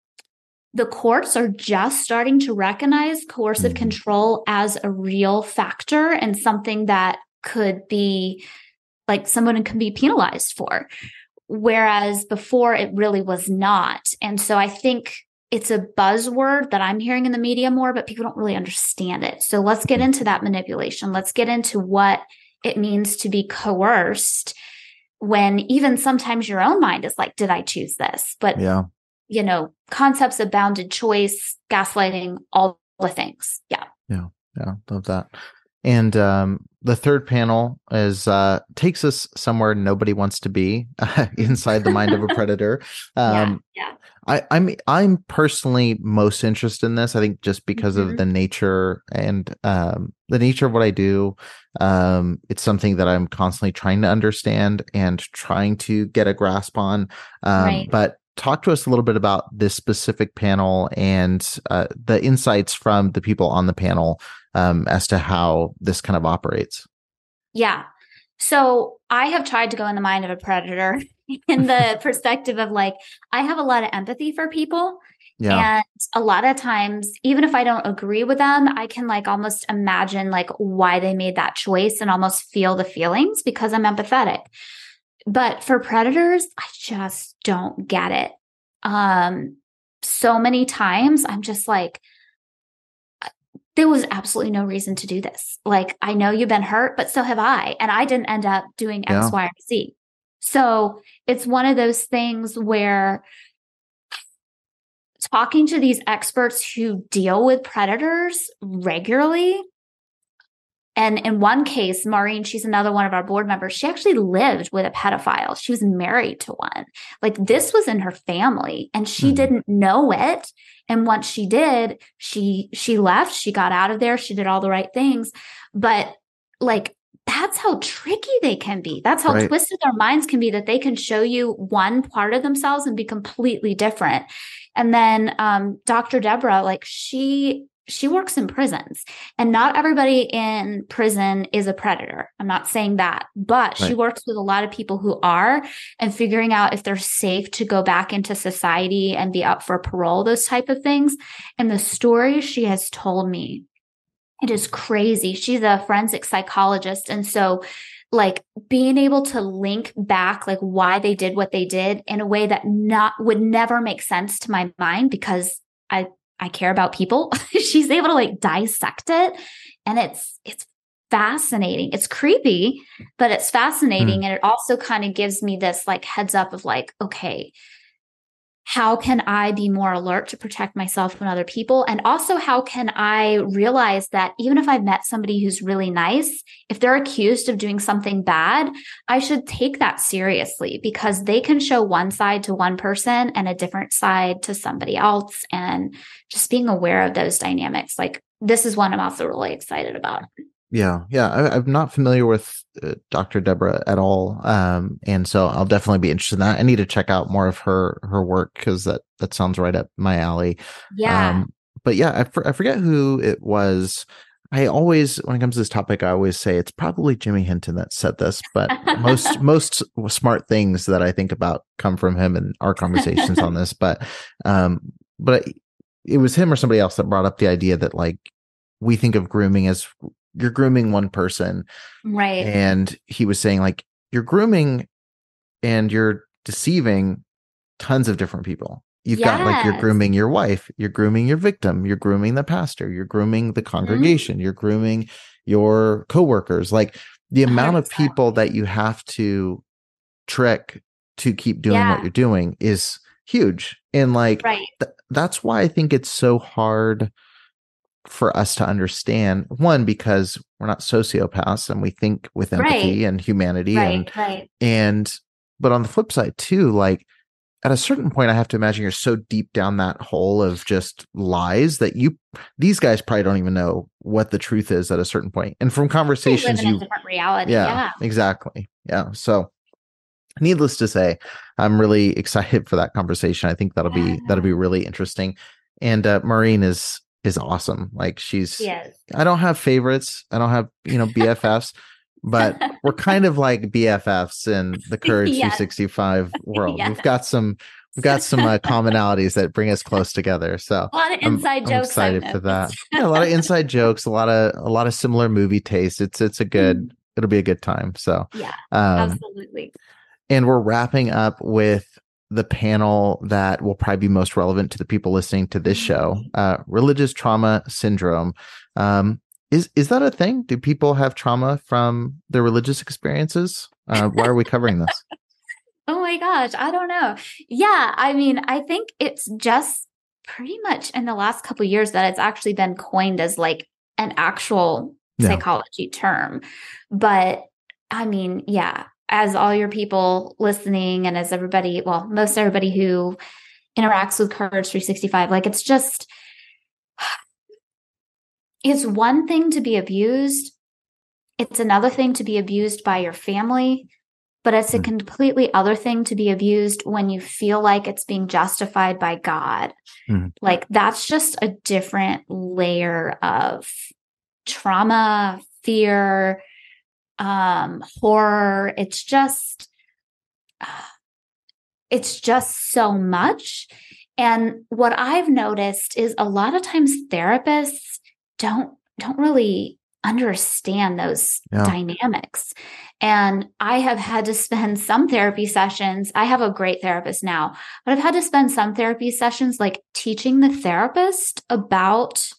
the courts are just starting to recognize coercive Mhm. control as a real factor and something that could be like someone can be penalized for. Whereas before it really was not. And so I think it's a buzzword that I'm hearing in the media more, but people don't really understand it. So let's get into that manipulation. Let's get into what it means to be coerced when even sometimes your own mind is like, did I choose this? But Yeah. you know, concepts of bounded choice, gaslighting, all the things. Yeah. Yeah. Love that. And um, the third panel is uh, takes us somewhere nobody wants to be, inside the mind of a predator. Um, yeah. Yeah. I, I'm I'm personally most interested in this. I think just because Mhm. of the nature and um, the nature of what I do. Um, it's something that I'm constantly trying to understand and trying to get a grasp on. Um, Right. But talk to us a little bit about this specific panel and uh, the insights from the people on the panel um, as to how this kind of operates. Yeah. So I have tried to go in the mind of a predator in the perspective of like, I have a lot of empathy for people. Yeah. And a lot of times, even if I don't agree with them, I can like almost imagine like why they made that choice and almost feel the feelings because I'm empathetic. But for predators, I just don't get it. Um, so many times I'm just like, there was absolutely no reason to do this. Like, I know you've been hurt, but so have I. And I didn't end up doing X, Yeah. Y, or Z. So it's one of those things where talking to these experts who deal with predators regularly, and in one case, Maureen, she's another one of our board members, she actually lived with a pedophile. She was married to one. Like, this was in her family and she mm-hmm. didn't know it. And once she did, she she left, she got out of there, she did all the right things. But like, that's how tricky they can be. That's how right. twisted their minds can be, that they can show you one part of themselves and be completely different. And then um, Doctor Deborah, like she she works in prisons, and not everybody in prison is a predator. I'm not saying that, but right. she works with a lot of people who are, and figuring out if they're safe to go back into society and be up for parole, those type of things. And the story she has told me, it is crazy. She's a forensic psychologist. And so like being able to link back like why they did what they did in a way that not would never make sense to my mind, because I I care about people. She's able to like dissect it, and it's it's fascinating. It's creepy, but it's fascinating. Mm. And it also kind of gives me this like heads up of like, okay, how can I be more alert to protect myself and other people? And also, how can I realize that even if I've met somebody who's really nice, if they're accused of doing something bad, I should take that seriously, because they can show one side to one person and a different side to somebody else. And just being aware of those dynamics, like this is one I'm also really excited about. Yeah. Yeah. I, I'm not familiar with uh, Doctor Deborah at all. Um, and so I'll definitely be interested in that. I need to check out more of her, her work, because that, that sounds right up my alley. Yeah. Um, but yeah, I, for, I forget who it was. I always, when it comes to this topic, I always say it's probably Jimmy Hinton that said this, but most, most smart things that I think about come from him and our conversations on this. But, um, but it was him or somebody else that brought up the idea that like, we think of grooming as you're grooming one person. Right. And he was saying like, you're grooming and you're deceiving tons of different people. You've yes. got like, you're grooming your wife, you're grooming your victim, you're grooming the pastor, you're grooming the congregation, mm-hmm. you're grooming your coworkers. Like the amount one hundred percent of people that you have to trick to keep doing yeah. what you're doing is huge. And like, right. th- that's why I think it's so hard for us to understand, one, because we're not sociopaths and we think with empathy right. and humanity. Right, and, right. and, but on the flip side too, like at a certain point, I have to imagine you're so deep down that hole of just lies that you, these guys probably don't even know what the truth is at a certain point. And from conversations, they live in you, a different reality. Yeah, yeah, exactly. Yeah. So needless to say, I'm really excited for that conversation. I think that'll be, yeah. that'll be really interesting. And uh, Maureen is, is awesome. Like she's, yes. I don't have favorites. I don't have, you know, B F Fs, but we're kind of like B F Fs in the Courage yes. three sixty-five world. yes. We've got some, we've got some uh, commonalities that bring us close together. So a lot of inside I'm, jokes. I'm excited for that. Yeah, a lot of inside jokes, a lot of, a lot of similar movie tastes. It's, it's a good, mm. it'll be a good time. So yeah, um, absolutely. And we're wrapping up with the panel that will probably be most relevant to the people listening to this show, uh, religious trauma syndrome. Um, is, is that a thing? Do people have trauma from their religious experiences? Uh, why are we covering this? Oh my gosh. I don't know. Yeah. I mean, I think it's just pretty much in the last couple of years that it's actually been coined as like an actual yeah. psychology term. But I mean, yeah. As all your people listening, and as everybody, well, most everybody who interacts with Courage three sixty-five, like it's just, it's one thing to be abused. It's another thing to be abused by your family, but it's a completely other thing to be abused when you feel like it's being justified by God. Mm-hmm. Like that's just a different layer of trauma, fear, um, horror. It's just, uh, it's just so much. And what I've noticed is a lot of times therapists don't don't really understand those yeah. dynamics. And I have had to spend some therapy sessions. I have a great therapist now, but I've had to spend some therapy sessions like teaching the therapist about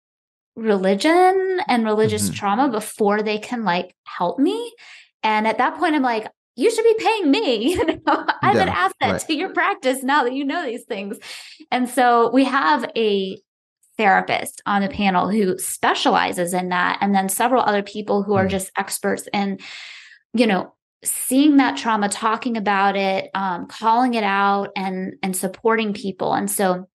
religion and religious mm-hmm. trauma before they can like help me. And at that point, I'm like, you should be paying me. You know, I'm yeah, an asset right. to your practice now that you know these things. And so we have a therapist on the panel who specializes in that. And then several other people who are just experts in, you know, seeing that trauma, talking about it, um, calling it out and, and supporting people. And so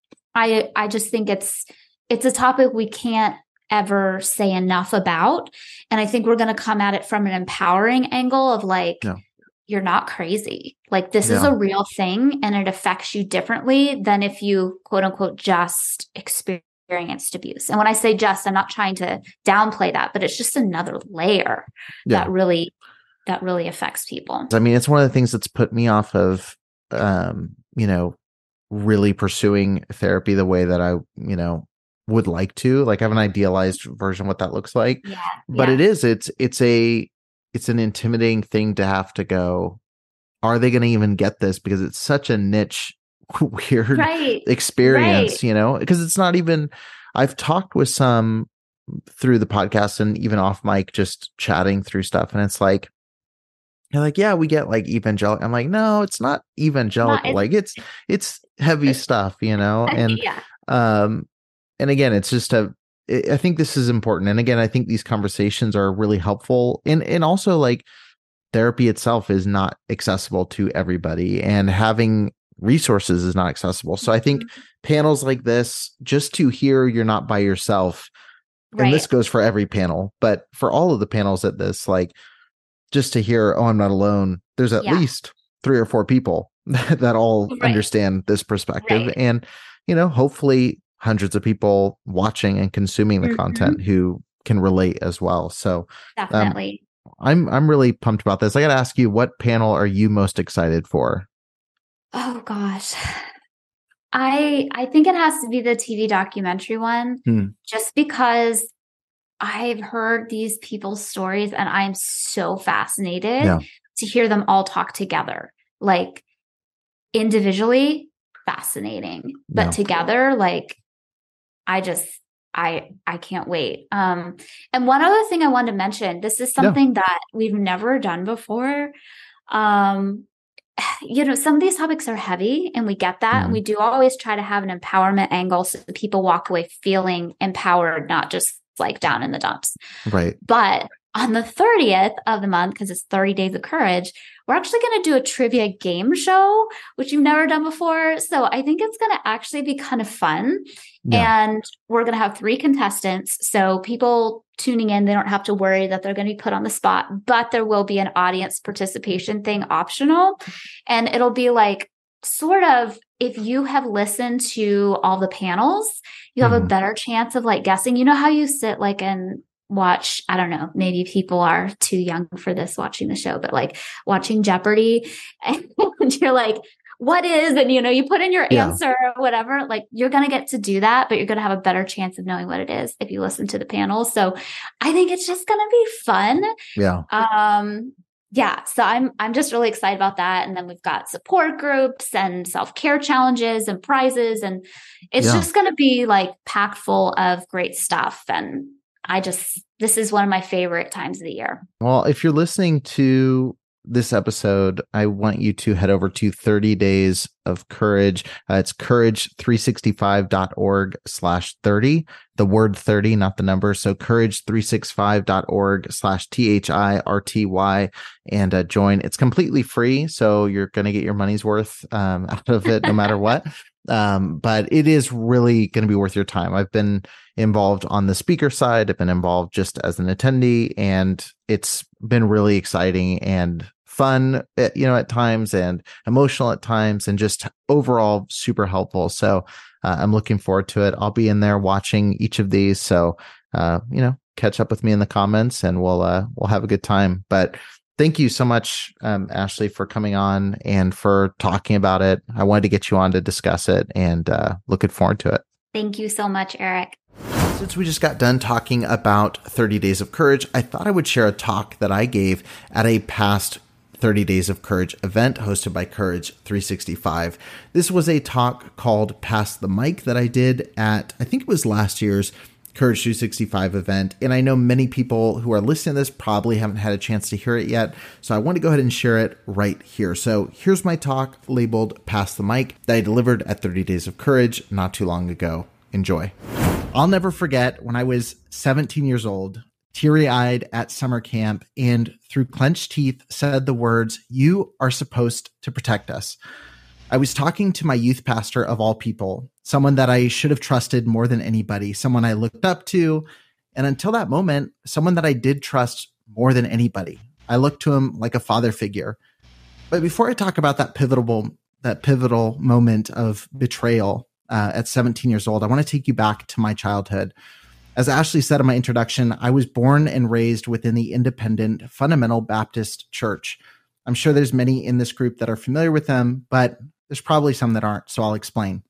I, I just think it's, it's a topic we can't ever say enough about. And I think we're going to come at it from an empowering angle of like, yeah. you're not crazy. Like this yeah. is a real thing and it affects you differently than if you quote unquote just experienced abuse. And when I say just, I'm not trying to downplay that, but it's just another layer yeah. that really, that really affects people. I mean, it's one of the things that's put me off of, um, you know, really pursuing therapy the way that I, you know, would like to. Like I have an idealized version of what that looks like, yeah. but yeah. it is, it's, it's a, it's an intimidating thing to have to go, are they going to even get this? Because it's such a niche, weird right. experience, right. you know, because it's not even, I've talked with some through the podcast and even off mic, just chatting through stuff. And it's like, you're like, yeah, we get like evangelical. I'm like, no, it's not evangelical. Not, like it's, it's heavy stuff, you know? And, yeah. um, and again, it's just a, I think this is important. And again, I think these conversations are really helpful. And, and also like therapy itself is not accessible to everybody and having resources is not accessible. So I think mm-hmm. panels like this, just to hear you're not by yourself, right. and this goes for every panel, but for all of the panels at this, like just to hear, oh, I'm not alone. There's at yeah. least three or four people that all right. understand this perspective. Right. And, you know, hopefully hundreds of people watching and consuming the mm-hmm. content who can relate as well. So definitely. Um, I'm I'm really pumped about this. I got to ask you, what panel are you most excited for? Oh gosh. I I think it has to be the T V documentary one, hmm. just because I've heard these people's stories and I'm so fascinated yeah. to hear them all talk together. Like individually, fascinating, but yeah. together, like I just I I can't wait. Um, and one other thing I wanted to mention, this is something yeah. that we've never done before. Um, you know, some of these topics are heavy and we get that. Mm-hmm. And we do always try to have an empowerment angle so that people walk away feeling empowered, not just like down in the dumps. Right. But on the thirtieth of the month, because it's thirty days of courage, we're actually going to do a trivia game show, which you've never done before. So I think it's going to actually be kind of fun. Yeah. And we're going to have three contestants. So people tuning in, they don't have to worry that they're going to be put on the spot, but there will be an audience participation thing optional. And it'll be like sort of, if you have listened to all the panels, you have mm-hmm. a better chance of like guessing. You know how you sit like and watch, I don't know, maybe people are too young for this watching the show, but like watching Jeopardy and you're like, what is, and you know, you put in your yeah. answer or whatever, like you're going to get to do that, but you're going to have a better chance of knowing what it is if you listen to the panel. So I think it's just going to be fun. Yeah. Um, yeah. So I'm, I'm just really excited about that. And then we've got support groups and self-care challenges and prizes. And it's yeah. just going to be like packed full of great stuff. And I just, this is one of my favorite times of the year. Well, if you're listening to this episode, I want you to head over to thirty days of courage. Uh, it's courage three sixty-five dot org slash 30, the word thirty, not the number. So courage three sixty-five dot org slash T H I R T Y and uh, join. It's completely free. So you're going to get your money's worth um, out of it no matter what. Um, but it is really going to be worth your time. I've been involved on the speaker side. I've been involved just as an attendee, and it's been really exciting and fun, you know, at times, and emotional at times, and just overall super helpful. So uh, I'm looking forward to it. I'll be in there watching each of these. So, uh, you know, catch up with me in the comments and we'll, uh, we'll have a good time. But thank you so much, um, Ashley, for coming on and for talking about it. I wanted to get you on to discuss it, and uh, looking forward to it. Thank you so much, Eric. Since we just got done talking about thirty Days of Courage, I thought I would share a talk that I gave at a past thirty Days of Courage event hosted by Courage three sixty-five. This was a talk called Pass the Mic that I did at, I think it was last year's Courage three sixty-five event. And I know many people who are listening to this probably haven't had a chance to hear it yet. So I want to go ahead and share it right here. So here's my talk labeled Pass the Mic that I delivered at thirty Days of Courage not too long ago. Enjoy. I'll never forget when I was seventeen years old, teary-eyed at summer camp, and through clenched teeth said the words, "You are supposed to protect us." I was talking to my youth pastor of all people, someone that I should have trusted more than anybody, someone I looked up to, and until that moment, someone that I did trust more than anybody. I looked to him like a father figure. But before I talk about that pivotal, that pivotal moment of betrayal uh, at seventeen years old, I want to take you back to my childhood. As Ashley said in my introduction, I was born and raised within the Independent Fundamental Baptist Church. I'm sure there's many in this group that are familiar with them, but there's probably some that aren't, so I'll explain.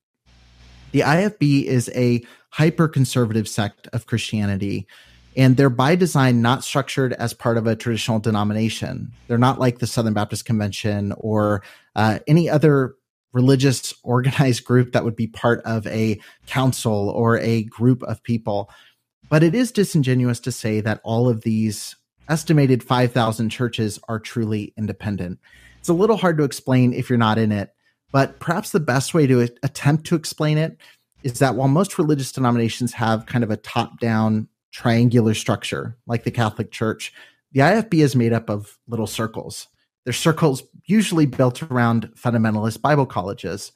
The I F B is a hyper-conservative sect of Christianity, and they're by design not structured as part of a traditional denomination. They're not like the Southern Baptist Convention or uh, any other religious organized group that would be part of a council or a group of people. But it is disingenuous to say that all of these estimated five thousand churches are truly independent. It's a little hard to explain if you're not in it, but perhaps the best way to attempt to explain it is that while most religious denominations have kind of a top-down triangular structure, like the Catholic Church, the I F B is made up of little circles. They're circles usually built around fundamentalist Bible colleges.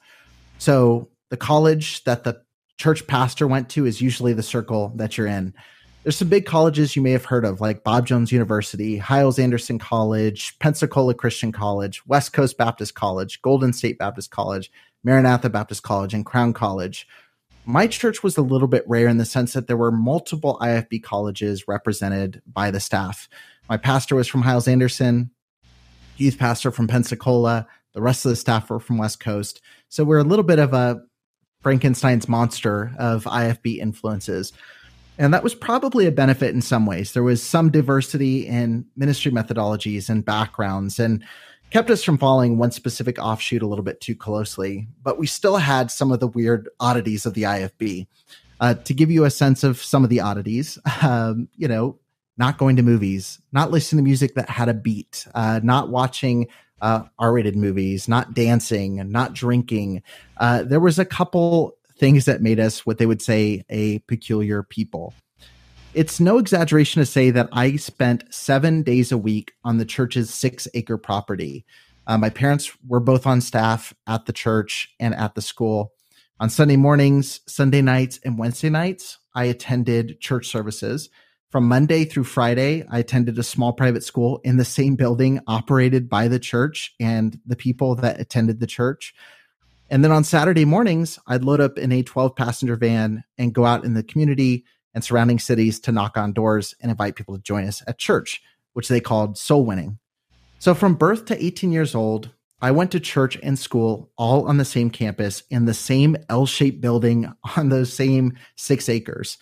So the college that the church pastor went to is usually the circle that you're in. There's some big colleges you may have heard of, like Bob Jones University, Hyles-Anderson College, Pensacola Christian College, West Coast Baptist College, Golden State Baptist College, Maranatha Baptist College, and Crown College. My church was a little bit rare in the sense that there were multiple I F B colleges represented by the staff. My pastor was from Hyles-Anderson, youth pastor from Pensacola, the rest of the staff were from West Coast. So we're a little bit of a Frankenstein's monster of I F B influences. And that was probably a benefit in some ways. There was some diversity in ministry methodologies and backgrounds and kept us from following one specific offshoot a little bit too closely. But we still had some of the weird oddities of the I F B. Uh, to give you a sense of some of the oddities, um, you know, not going to movies, not listening to music that had a beat, uh, not watching uh, R-rated movies, not dancing, not drinking. Uh, there was a couple things that made us what they would say a peculiar people. It's no exaggeration to say that I spent seven days a week on the church's six acre property. Uh, my parents were both on staff at the church and at the school. On Sunday mornings, Sunday nights, and Wednesday nights, I attended church services. From Monday through Friday, I attended a small private school in the same building operated by the church and the people that attended the church. And then on Saturday mornings, I'd load up in a twelve passenger van and go out in the community and surrounding cities to knock on doors and invite people to join us at church, which they called soul winning. So from birth to eighteen years old, I went to church and school all on the same campus in the same L-shaped building on those same six acres.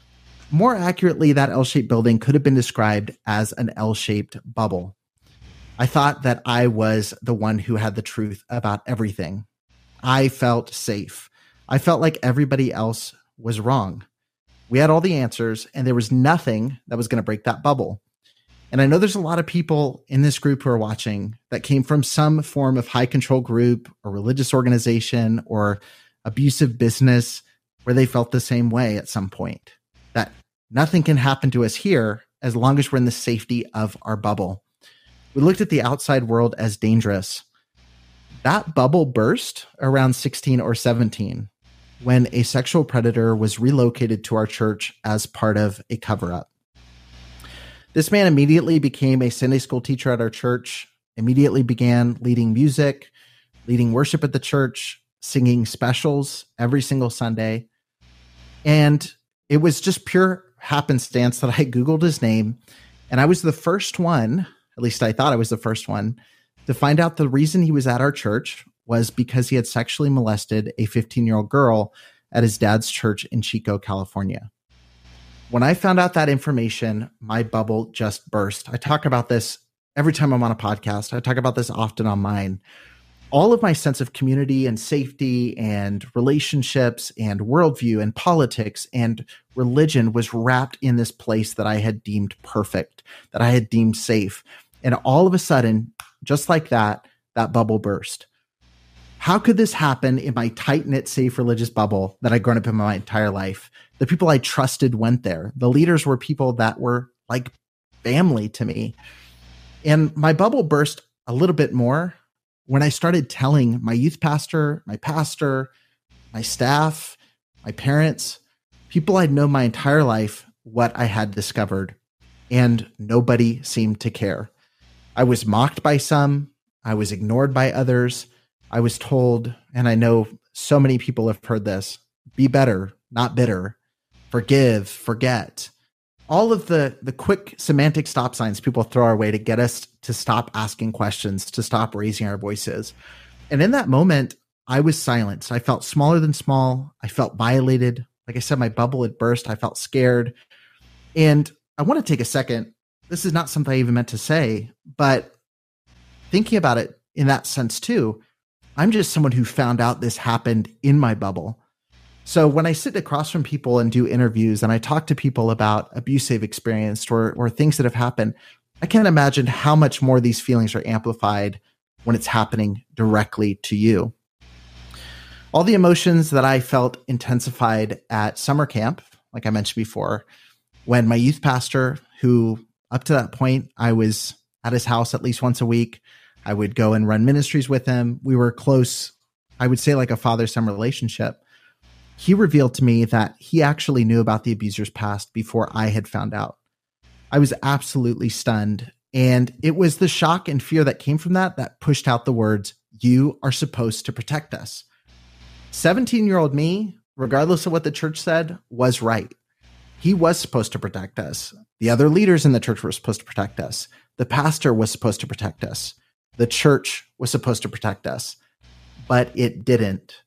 More accurately, that L-shaped building could have been described as an L-shaped bubble. I thought that I was the one who had the truth about everything. I felt safe. I felt like everybody else was wrong. We had all the answers, and there was nothing that was going to break that bubble. And I know there's a lot of people in this group who are watching that came from some form of high control group or religious organization or abusive business where they felt the same way at some point, that nothing can happen to us here as long as we're in the safety of our bubble. We looked at the outside world as dangerous. That bubble burst around sixteen or seventeen when a sexual predator was relocated to our church as part of a cover-up. This man immediately became a Sunday school teacher at our church, immediately began leading music, leading worship at the church, singing specials every single Sunday. And it was just pure happenstance that I Googled his name. And I was the first one at least I thought I was the first one, to find out the reason he was at our church was because he had sexually molested a fifteen-year-old girl at his dad's church in Chico, California. When I found out that information, my bubble just burst. I talk about this every time I'm on a podcast. I talk about this often on mine. All of my sense of community and safety and relationships and worldview and politics and religion was wrapped in this place that I had deemed perfect, that I had deemed safe. And all of a sudden, just like that, that bubble burst. How could this happen in my tight-knit, safe religious bubble that I'd grown up in my entire life? The people I trusted went there. The leaders were people that were like family to me. And my bubble burst a little bit more when I started telling my youth pastor, my pastor, my staff, my parents, people I'd known my entire life, what I had discovered. And nobody seemed to care. I was mocked by some. I was ignored by others. I was told, and I know so many people have heard this, be better, not bitter, forgive, forget. All of the, the quick semantic stop signs people throw our way to get us to stop asking questions, to stop raising our voices. And in that moment, I was silenced. I felt smaller than small. I felt violated. Like I said, my bubble had burst. I felt scared. And I want to take a second. This is not something I even meant to say, but thinking about it in that sense too, I'm just someone who found out this happened in my bubble. So when I sit across from people and do interviews and I talk to people about abuse they've experienced or, or things that have happened, I can't imagine how much more these feelings are amplified when it's happening directly to you. All the emotions that I felt intensified at summer camp, like I mentioned before, when my youth pastor, who up to that point, I was at his house at least once a week, I would go and run ministries with him. We were close, I would say like a father-son relationship. He revealed to me that he actually knew about the abuser's past before I had found out. I was absolutely stunned. And it was the shock and fear that came from that that pushed out the words, "You are supposed to protect us." seventeen-year-old me, regardless of what the church said, was right. He was supposed to protect us. The other leaders in the church were supposed to protect us. The pastor was supposed to protect us. The church was supposed to protect us, but it didn't.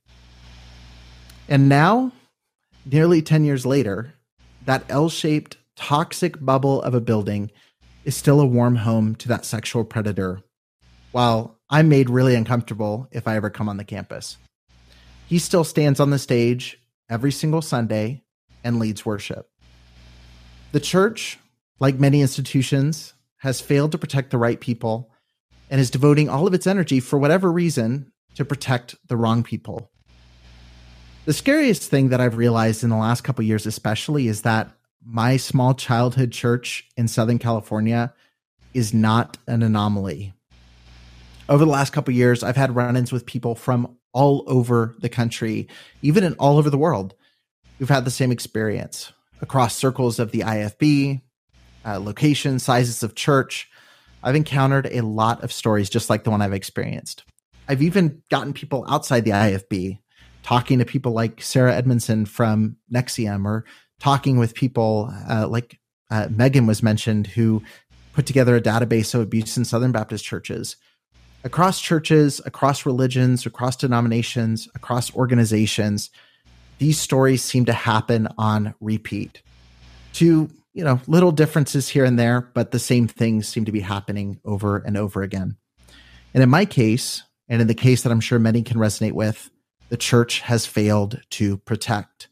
And now, nearly ten years later, that L-shaped toxic bubble of a building is still a warm home to that sexual predator, while I'm made really uncomfortable if I ever come on the campus. He still stands on the stage every single Sunday and leads worship. The church, like many institutions, has failed to protect the right people and is devoting all of its energy, for whatever reason, to protect the wrong people. The scariest thing that I've realized in the last couple of years especially is that my small childhood church in Southern California is not an anomaly. Over the last couple of years, I've had run-ins with people from all over the country, even in all over the world, who've had the same experience across circles of the I F B, uh, locations, sizes of church. I've encountered a lot of stories just like the one I've experienced. I've even gotten people outside the I F B talking to people like Sarah Edmondson from Nexium, or talking with people uh, like uh, Megan was mentioned, who put together a database of abuse in Southern Baptist churches. Across churches, across religions, across denominations, across organizations, these stories seem to happen on repeat. To, you know, little differences here and there, but the same things seem to be happening over and over again. And in my case, and in the case that I'm sure many can resonate with, the church has failed to protect.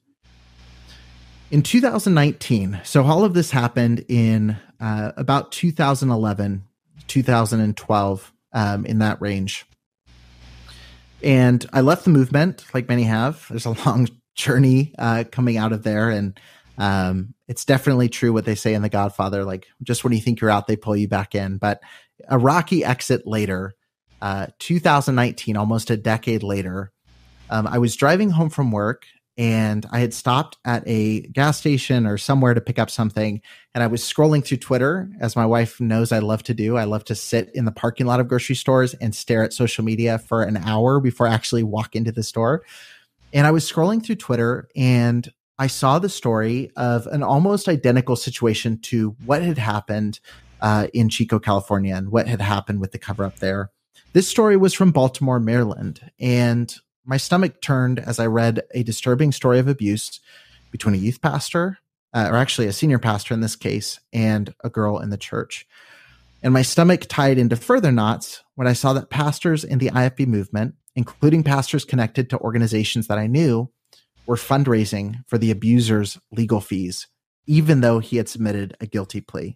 In two thousand nineteen, so all of this happened in uh, about two thousand eleven, two thousand twelve, um, in that range. And I left the movement, like many have. There's a long journey uh, coming out of there. And um, it's definitely true what they say in The Godfather, like just when you think you're out, they pull you back in. But a rocky exit later, uh, two thousand nineteen, almost a decade later, um, I was driving home from work, and I had stopped at a gas station or somewhere to pick up something. And I was scrolling through Twitter, as my wife knows I love to do. I love to sit in the parking lot of grocery stores and stare at social media for an hour before I actually walk into the store. And I was scrolling through Twitter, and I saw the story of an almost identical situation to what had happened uh, in Chico, California, and what had happened with the cover up there. This story was from Baltimore, Maryland, and my stomach turned as I read a disturbing story of abuse between a youth pastor, uh, or actually a senior pastor in this case, and a girl in the church. And my stomach tied into further knots when I saw that pastors in the I F B movement, including pastors connected to organizations that I knew, were fundraising for the abuser's legal fees, even though he had submitted a guilty plea.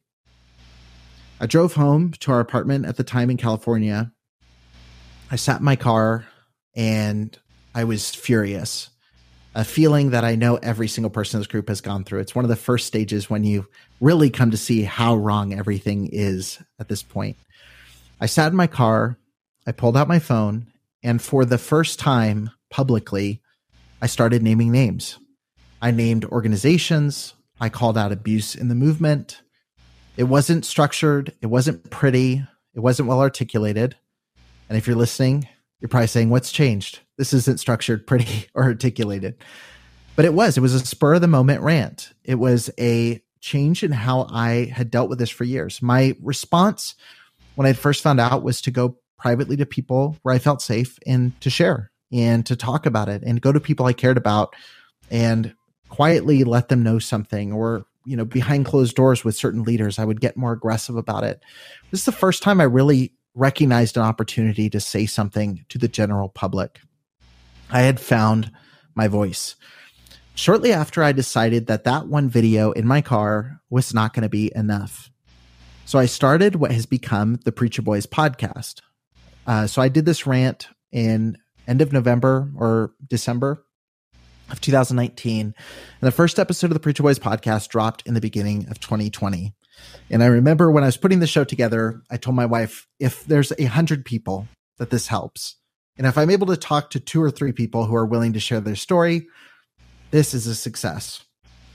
I drove home to our apartment at the time in California. I sat in my car and I was furious, a feeling that I know every single person in this group has gone through. It's one of the first stages when you really come to see how wrong everything is at this point. I sat in my car, I pulled out my phone, and for the first time publicly, I started naming names. I named organizations. I called out abuse in the movement. It wasn't structured. It wasn't pretty. It wasn't well articulated. And if you're listening, you're probably saying, what's changed? This isn't structured, pretty, or articulated. But it was. It was a spur of the moment rant. It was a change in how I had dealt with this for years. My response when I first found out was to go privately to people where I felt safe and to share and to talk about it and go to people I cared about and quietly let them know something, or, you know, behind closed doors with certain leaders, I would get more aggressive about it. This is the first time I really recognized an opportunity to say something to the general public. I had found my voice. Shortly after, I decided that that one video in my car was not going to be enough. So I started what has become the Preacher Boys podcast. Uh, so I did this rant in end of November or December of two thousand nineteen. And the first episode of the Preacher Boys podcast dropped in the beginning of twenty twenty. And I remember when I was putting the show together, I told my wife, if there's a hundred people that this helps, and if I'm able to talk to two or three people who are willing to share their story, this is a success.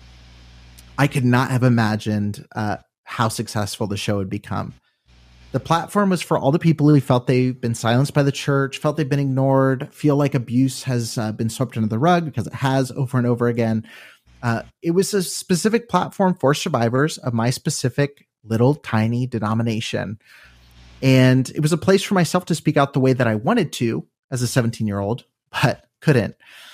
I could not have imagined uh, how successful the show would become. The platform was for all the people who felt they've been silenced by the church, felt they've been ignored, feel like abuse has uh, been swept under the rug, because it has over and over again. Uh, it was a specific platform for survivors of my specific little tiny denomination. And it was a place for myself to speak out the way that I wanted to as a seventeen-year-old, but couldn't.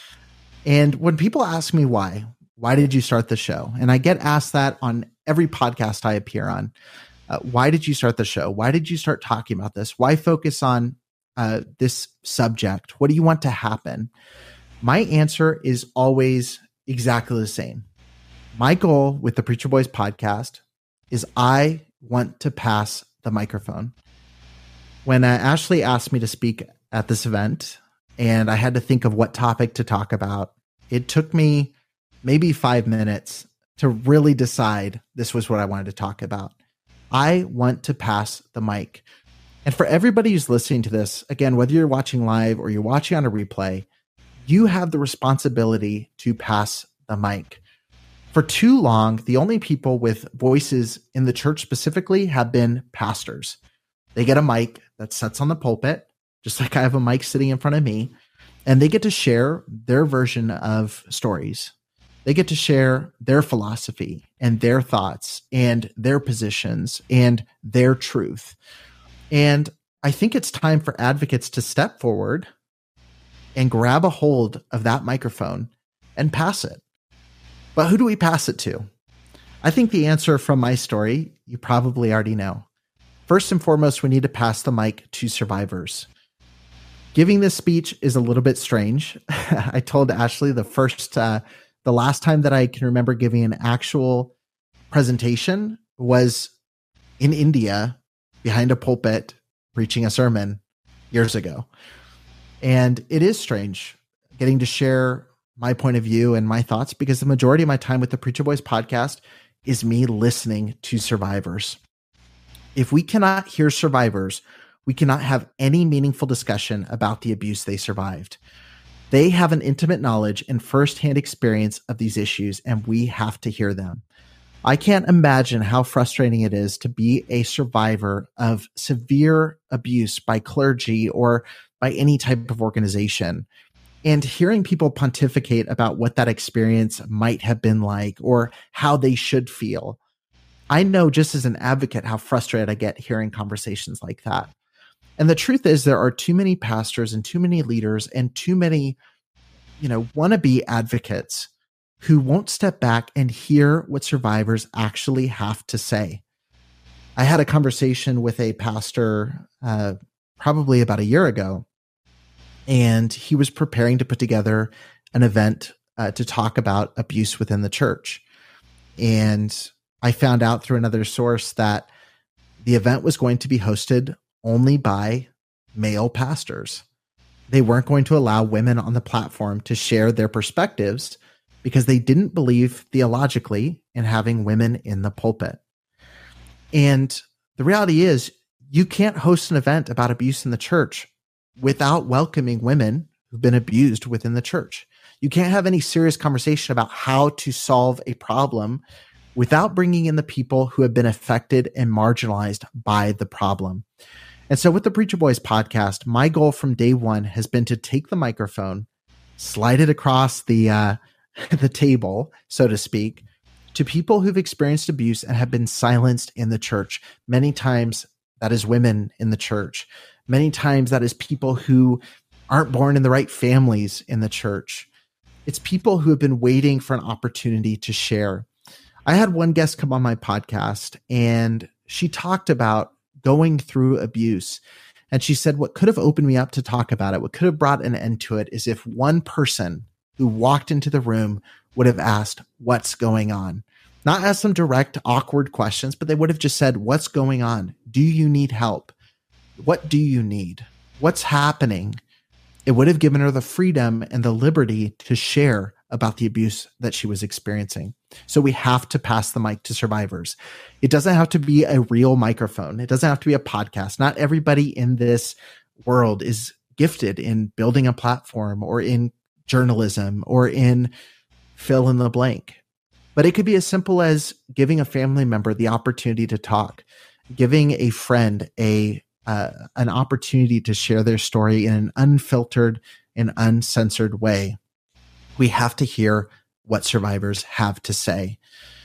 And when people ask me why, why did you start the show? And I get asked that on every podcast I appear on. Uh, why did you start the show? Why did you start talking about this? Why focus on uh, this subject? What do you want to happen? My answer is always exactly the same. My goal with the Preacher Boys podcast is I want to pass the microphone. When uh, Ashley asked me to speak at this event and I had to think of what topic to talk about, it took me maybe five minutes to really decide this was what I wanted to talk about. I want to pass the mic. And for everybody who's listening to this, again, whether you're watching live or you're watching on a replay, you have the responsibility to pass the mic. For too long, the only people with voices in the church specifically have been pastors. They get a mic that sits on the pulpit, just like I have a mic sitting in front of me, and they get to share their version of stories. They get to share their philosophy and their thoughts and their positions and their truth. And I think it's time for advocates to step forward and grab a hold of that microphone and pass it. But who do we pass it to? I think the answer from my story, you probably already know. First and foremost, we need to pass the mic to survivors. Giving this speech is a little bit strange. I told Ashley the first, uh, the last time that I can remember giving an actual presentation was in India behind a pulpit preaching a sermon years ago. And it is strange getting to share my point of view and my thoughts, because the majority of my time with the Preacher Boys podcast is me listening to survivors. If we cannot hear survivors, we cannot have any meaningful discussion about the abuse they survived. They have an intimate knowledge and firsthand experience of these issues, and we have to hear them. I can't imagine how frustrating it is to be a survivor of severe abuse by clergy or by any type of organization, and hearing people pontificate about what that experience might have been like or how they should feel. I know just as an advocate how frustrated I get hearing conversations like that. And the truth is there are too many pastors and too many leaders and too many, you know, wannabe advocates who won't step back and hear what survivors actually have to say. I had a conversation with a pastor uh, probably about a year ago, and he was preparing to put together an event uh, to talk about abuse within the church. And I found out through another source that the event was going to be hosted only by male pastors. They weren't going to allow women on the platform to share their perspectives because they didn't believe theologically in having women in the pulpit. And the reality is, you can't host an event about abuse in the church without welcoming women who've been abused within the church. You can't have any serious conversation about how to solve a problem without bringing in the people who have been affected and marginalized by the problem. And so with the Preacher Boys podcast, my goal from day one has been to take the microphone, slide it across the uh, the table, so to speak, to people who've experienced abuse and have been silenced in the church. Many times that is women in the church. Many times that is people who aren't born in the right families in the church. It's people who have been waiting for an opportunity to share. I had one guest come on my podcast, and she talked about going through abuse. And she said, what could have opened me up to talk about it, what could have brought an end to it, is if one person who walked into the room would have asked, what's going on? Not asked some direct, awkward questions, but they would have just said, what's going on? Do you need help? What do you need? What's happening? It would have given her the freedom and the liberty to share about the abuse that she was experiencing. So we have to pass the mic to survivors. It doesn't have to be a real microphone. It doesn't have to be a podcast. Not everybody in this world is gifted in building a platform or in journalism or in fill in the blank. But it could be as simple as giving a family member the opportunity to talk, giving a friend a uh, an opportunity to share their story in an unfiltered and uncensored way. We have to hear what survivors have to say.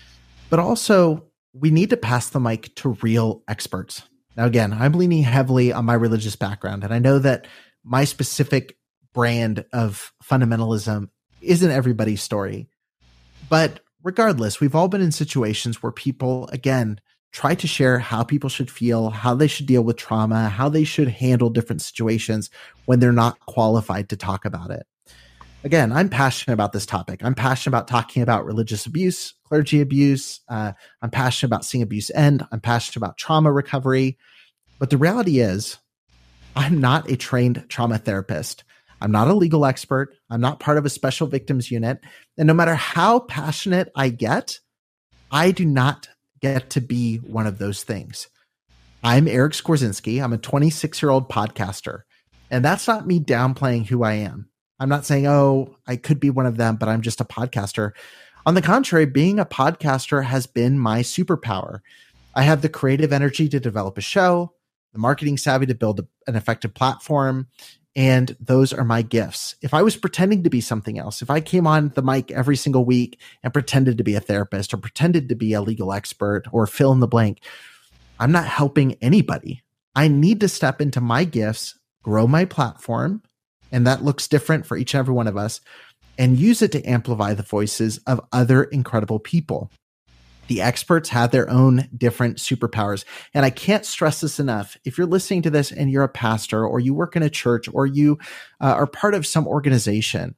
But also, we need to pass the mic to real experts. Now, again, I'm leaning heavily on my religious background, and I know that my specific brand of fundamentalism isn't everybody's story. But regardless, we've all been in situations where people, again, try to share how people should feel, how they should deal with trauma, how they should handle different situations when they're not qualified to talk about it. Again, I'm passionate about this topic. I'm passionate about talking about religious abuse, clergy abuse. Uh, I'm passionate about seeing abuse end. I'm passionate about trauma recovery. But the reality is, I'm not a trained trauma therapist. I'm not a legal expert. I'm not part of a special victims unit. And no matter how passionate I get, I do not get to be one of those things. I'm Eric Skwarczynski. I'm a twenty-six-year-old podcaster. And that's not me downplaying who I am. I'm not saying, oh, I could be one of them, but I'm just a podcaster. On the contrary, being a podcaster has been my superpower. I have the creative energy to develop a show, the marketing savvy to build a, an effective platform, and those are my gifts. If I was pretending to be something else, if I came on the mic every single week and pretended to be a therapist or pretended to be a legal expert or fill in the blank, I'm not helping anybody. I need to step into my gifts, grow my platform, and that looks different for each and every one of us, and use it to amplify the voices of other incredible people. The experts have their own different superpowers. And I can't stress this enough. If you're listening to this and you're a pastor or you work in a church or you uh, are part of some organization,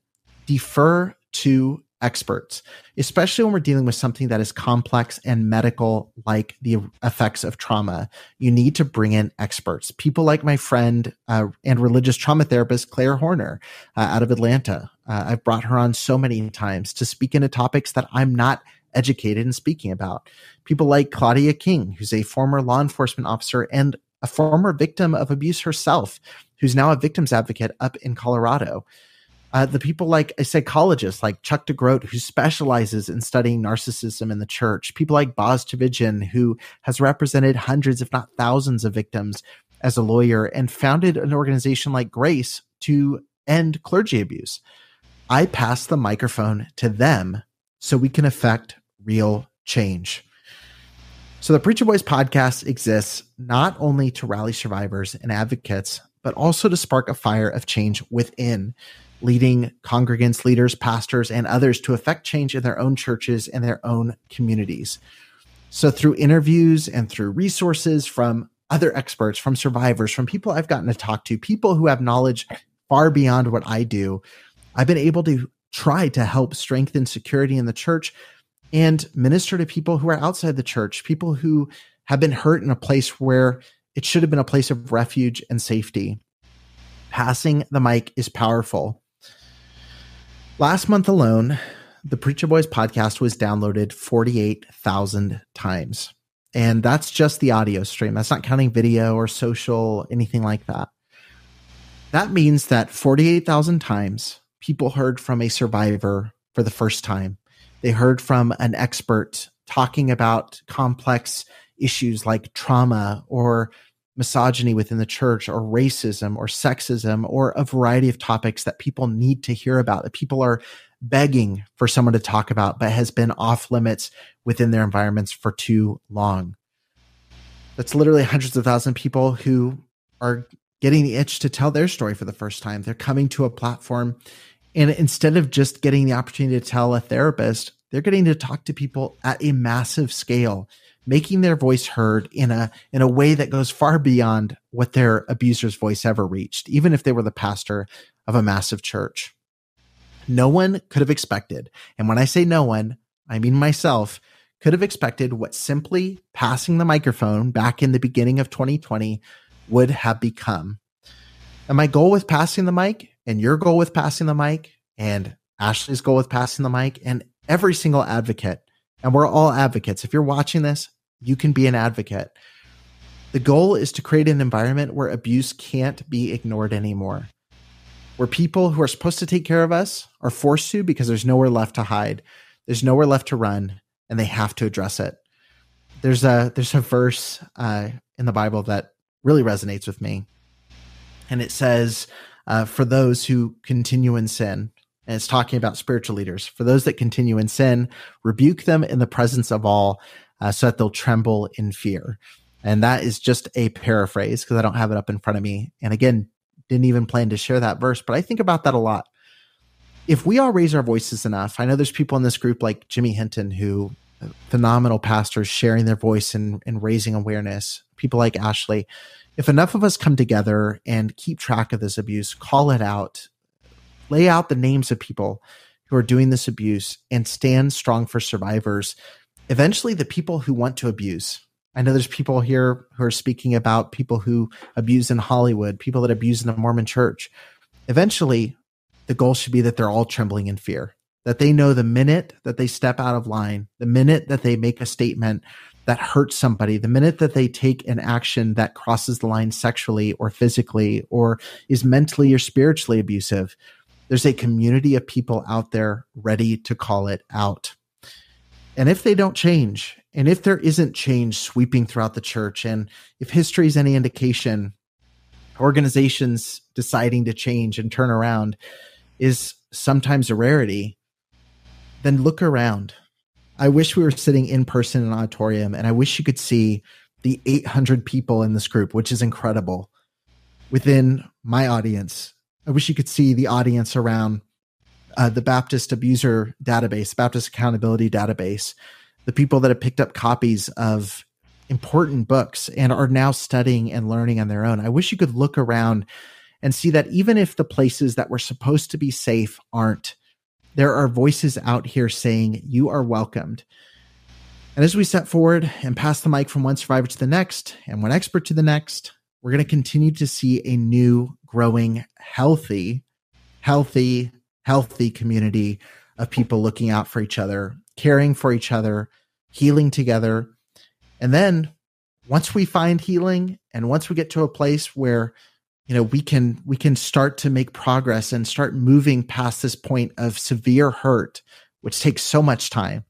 defer to experts, especially when we're dealing with something that is complex and medical, like the effects of trauma. You need to bring in experts, people like my friend uh, and religious trauma therapist, Claire Horner, uh, out of Atlanta. Uh, I've brought her on so many times to speak into topics that I'm not educated in speaking about. People like Claudia King, who's a former law enforcement officer and a former victim of abuse herself, who's now a victims advocate up in Colorado. Uh, the people like a psychologist like Chuck DeGroat, who specializes in studying narcissism in the church. People like Boz Tchividjian, who has represented hundreds, if not thousands of victims as a lawyer and founded an organization like Grace to end clergy abuse. I pass the microphone to them so we can affect real change. So the Preacher Boys podcast exists not only to rally survivors and advocates, but also to spark a fire of change within, leading congregants, leaders, pastors, and others to effect change in their own churches and their own communities. So through interviews and through resources from other experts, from survivors, from people I've gotten to talk to, people who have knowledge far beyond what I do, I've been able to try to help strengthen security in the church and minister to people who are outside the church, people who have been hurt in a place where it should have been a place of refuge and safety. Passing the mic is powerful. Last month alone, the Preacher Boys podcast was downloaded forty-eight thousand times. And that's just the audio stream. That's not counting video or social, anything like that. That means that forty-eight thousand times people heard from a survivor for the first time. They heard from an expert talking about complex issues like trauma or misogyny within the church or racism or sexism or a variety of topics that people need to hear about, that people are begging for someone to talk about, but has been off limits within their environments for too long. That's literally hundreds of thousands of people who are getting the itch to tell their story for the first time. They're coming to a platform, and instead of just getting the opportunity to tell a therapist, they're getting to talk to people at a massive scale, making their voice heard in a in a way that goes far beyond what their abuser's voice ever reached, even if they were the pastor of a massive church. No one could have expected, and when I say no one, I mean myself, could have expected what simply passing the microphone back in the beginning of twenty twenty would have become. And my goal with passing the mic, and your goal with passing the mic, and Ashley's goal with passing the mic, and every single advocate, and we're all advocates. If you're watching this, you can be an advocate. The goal is to create an environment where abuse can't be ignored anymore, where people who are supposed to take care of us are forced to because there's nowhere left to hide. There's nowhere left to run, and they have to address it. There's a, there's a verse uh, in the Bible that really resonates with me. And it says, uh, for those who continue in sin, and it's talking about spiritual leaders, for those that continue in sin, rebuke them in the presence of all, uh, so that they'll tremble in fear. And that is just a paraphrase because I don't have it up in front of me. And again, didn't even plan to share that verse, but I think about that a lot. If we all raise our voices enough, I know there's people in this group like Jimmy Hinton, who phenomenal pastors sharing their voice and, and raising awareness, people like Ashley. If enough of us come together and keep track of this abuse, call it out, lay out the names of people who are doing this abuse, and stand strong for survivors, eventually the people who want to abuse, I know there's people here who are speaking about people who abuse in Hollywood, people that abuse in the Mormon church. Eventually, the goal should be that they're all trembling in fear, that they know the minute that they step out of line, the minute that they make a statement that hurts somebody, the minute that they take an action that crosses the line sexually or physically or is mentally or spiritually abusive, there's a community of people out there ready to call it out. And if they don't change, and if there isn't change sweeping throughout the church, and if history is any indication, organizations deciding to change and turn around is sometimes a rarity, then look around. I wish we were sitting in person in an auditorium, and I wish you could see the eight hundred people in this group, which is incredible, within my audience. I wish you could see the audience around uh, the Baptist Abuser Database, Baptist Accountability Database, the people that have picked up copies of important books and are now studying and learning on their own. I wish you could look around and see that even if the places that were supposed to be safe aren't, there are voices out here saying you are welcomed. And as we step forward and pass the mic from one survivor to the next and one expert to the next, we're going to continue to see a new, growing, healthy, healthy, healthy community of people looking out for each other, caring for each other, healing together. And then once we find healing and once we get to a place where, you know, we can, we can start to make progress and start moving past this point of severe hurt, which takes so much time,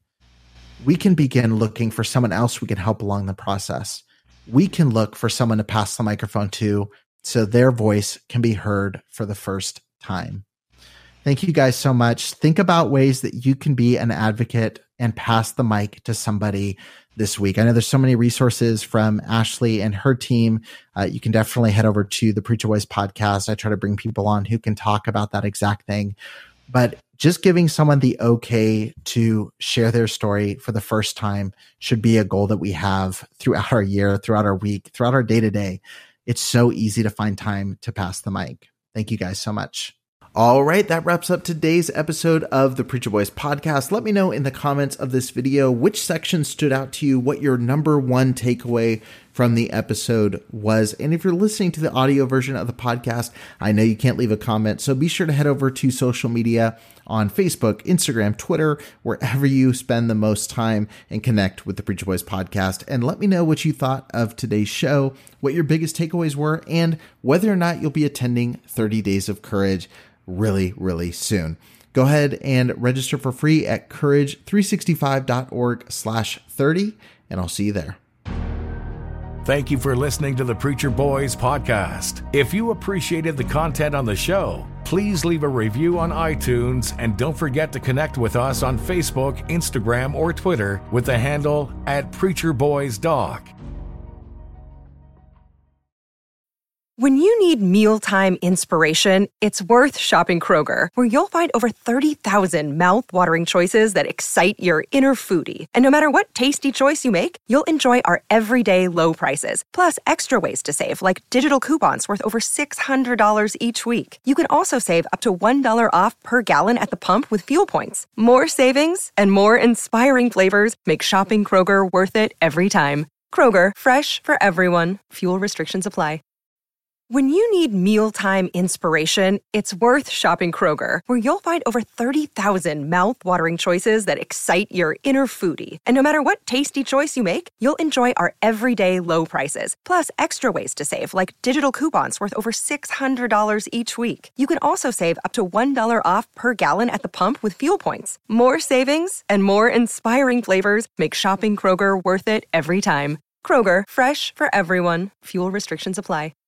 we can begin looking for someone else we can help along the process. We can look for someone to pass the microphone to so their voice can be heard for the first time. Thank you guys so much. Think about ways that you can be an advocate and pass the mic to somebody this week? I know there's so many resources from Ashley and her team. Uh, you can definitely head over to the Preacher Boys podcast. I try to bring people on who can talk about that exact thing. But just giving someone the okay to share their story for the first time should be a goal that we have throughout our year, throughout our week, throughout our day to day. It's so easy to find time to pass the mic. Thank you guys so much. All right, that wraps up today's episode of the Preacher Boys podcast. Let me know in the comments of this video which section stood out to you, what your number one takeaway from the episode was. And if you're listening to the audio version of the podcast, I know you can't leave a comment, so be sure to head over to social media on Facebook, Instagram, Twitter, wherever you spend the most time, and connect with the Preacher Boys podcast. And let me know what you thought of today's show, what your biggest takeaways were, and whether or not you'll be attending thirty Days of Courage really, really soon. Go ahead and register for free at courage three sixty-five dot org slash thirty, and I'll see you there. Thank you for listening to the Preacher Boys podcast. If you appreciated the content on the show, please leave a review on iTunes, and don't forget to connect with us on Facebook, Instagram, or Twitter with the handle at Preacher Boys Doc. When you need mealtime inspiration, it's worth shopping Kroger, where you'll find over thirty thousand mouth-watering choices that excite your inner foodie. And no matter what tasty choice you make, you'll enjoy our everyday low prices, plus extra ways to save, like digital coupons worth over six hundred dollars each week. You can also save up to one dollar off per gallon at the pump with fuel points. More savings and more inspiring flavors make shopping Kroger worth it every time. Kroger, fresh for everyone. Fuel restrictions apply. When you need mealtime inspiration, it's worth shopping Kroger, where you'll find over thirty thousand mouth-watering choices that excite your inner foodie. And no matter what tasty choice you make, you'll enjoy our everyday low prices, plus extra ways to save, like digital coupons worth over six hundred dollars each week. You can also save up to one dollar off per gallon at the pump with fuel points. More savings and more inspiring flavors make shopping Kroger worth it every time. Kroger, fresh for everyone. Fuel restrictions apply.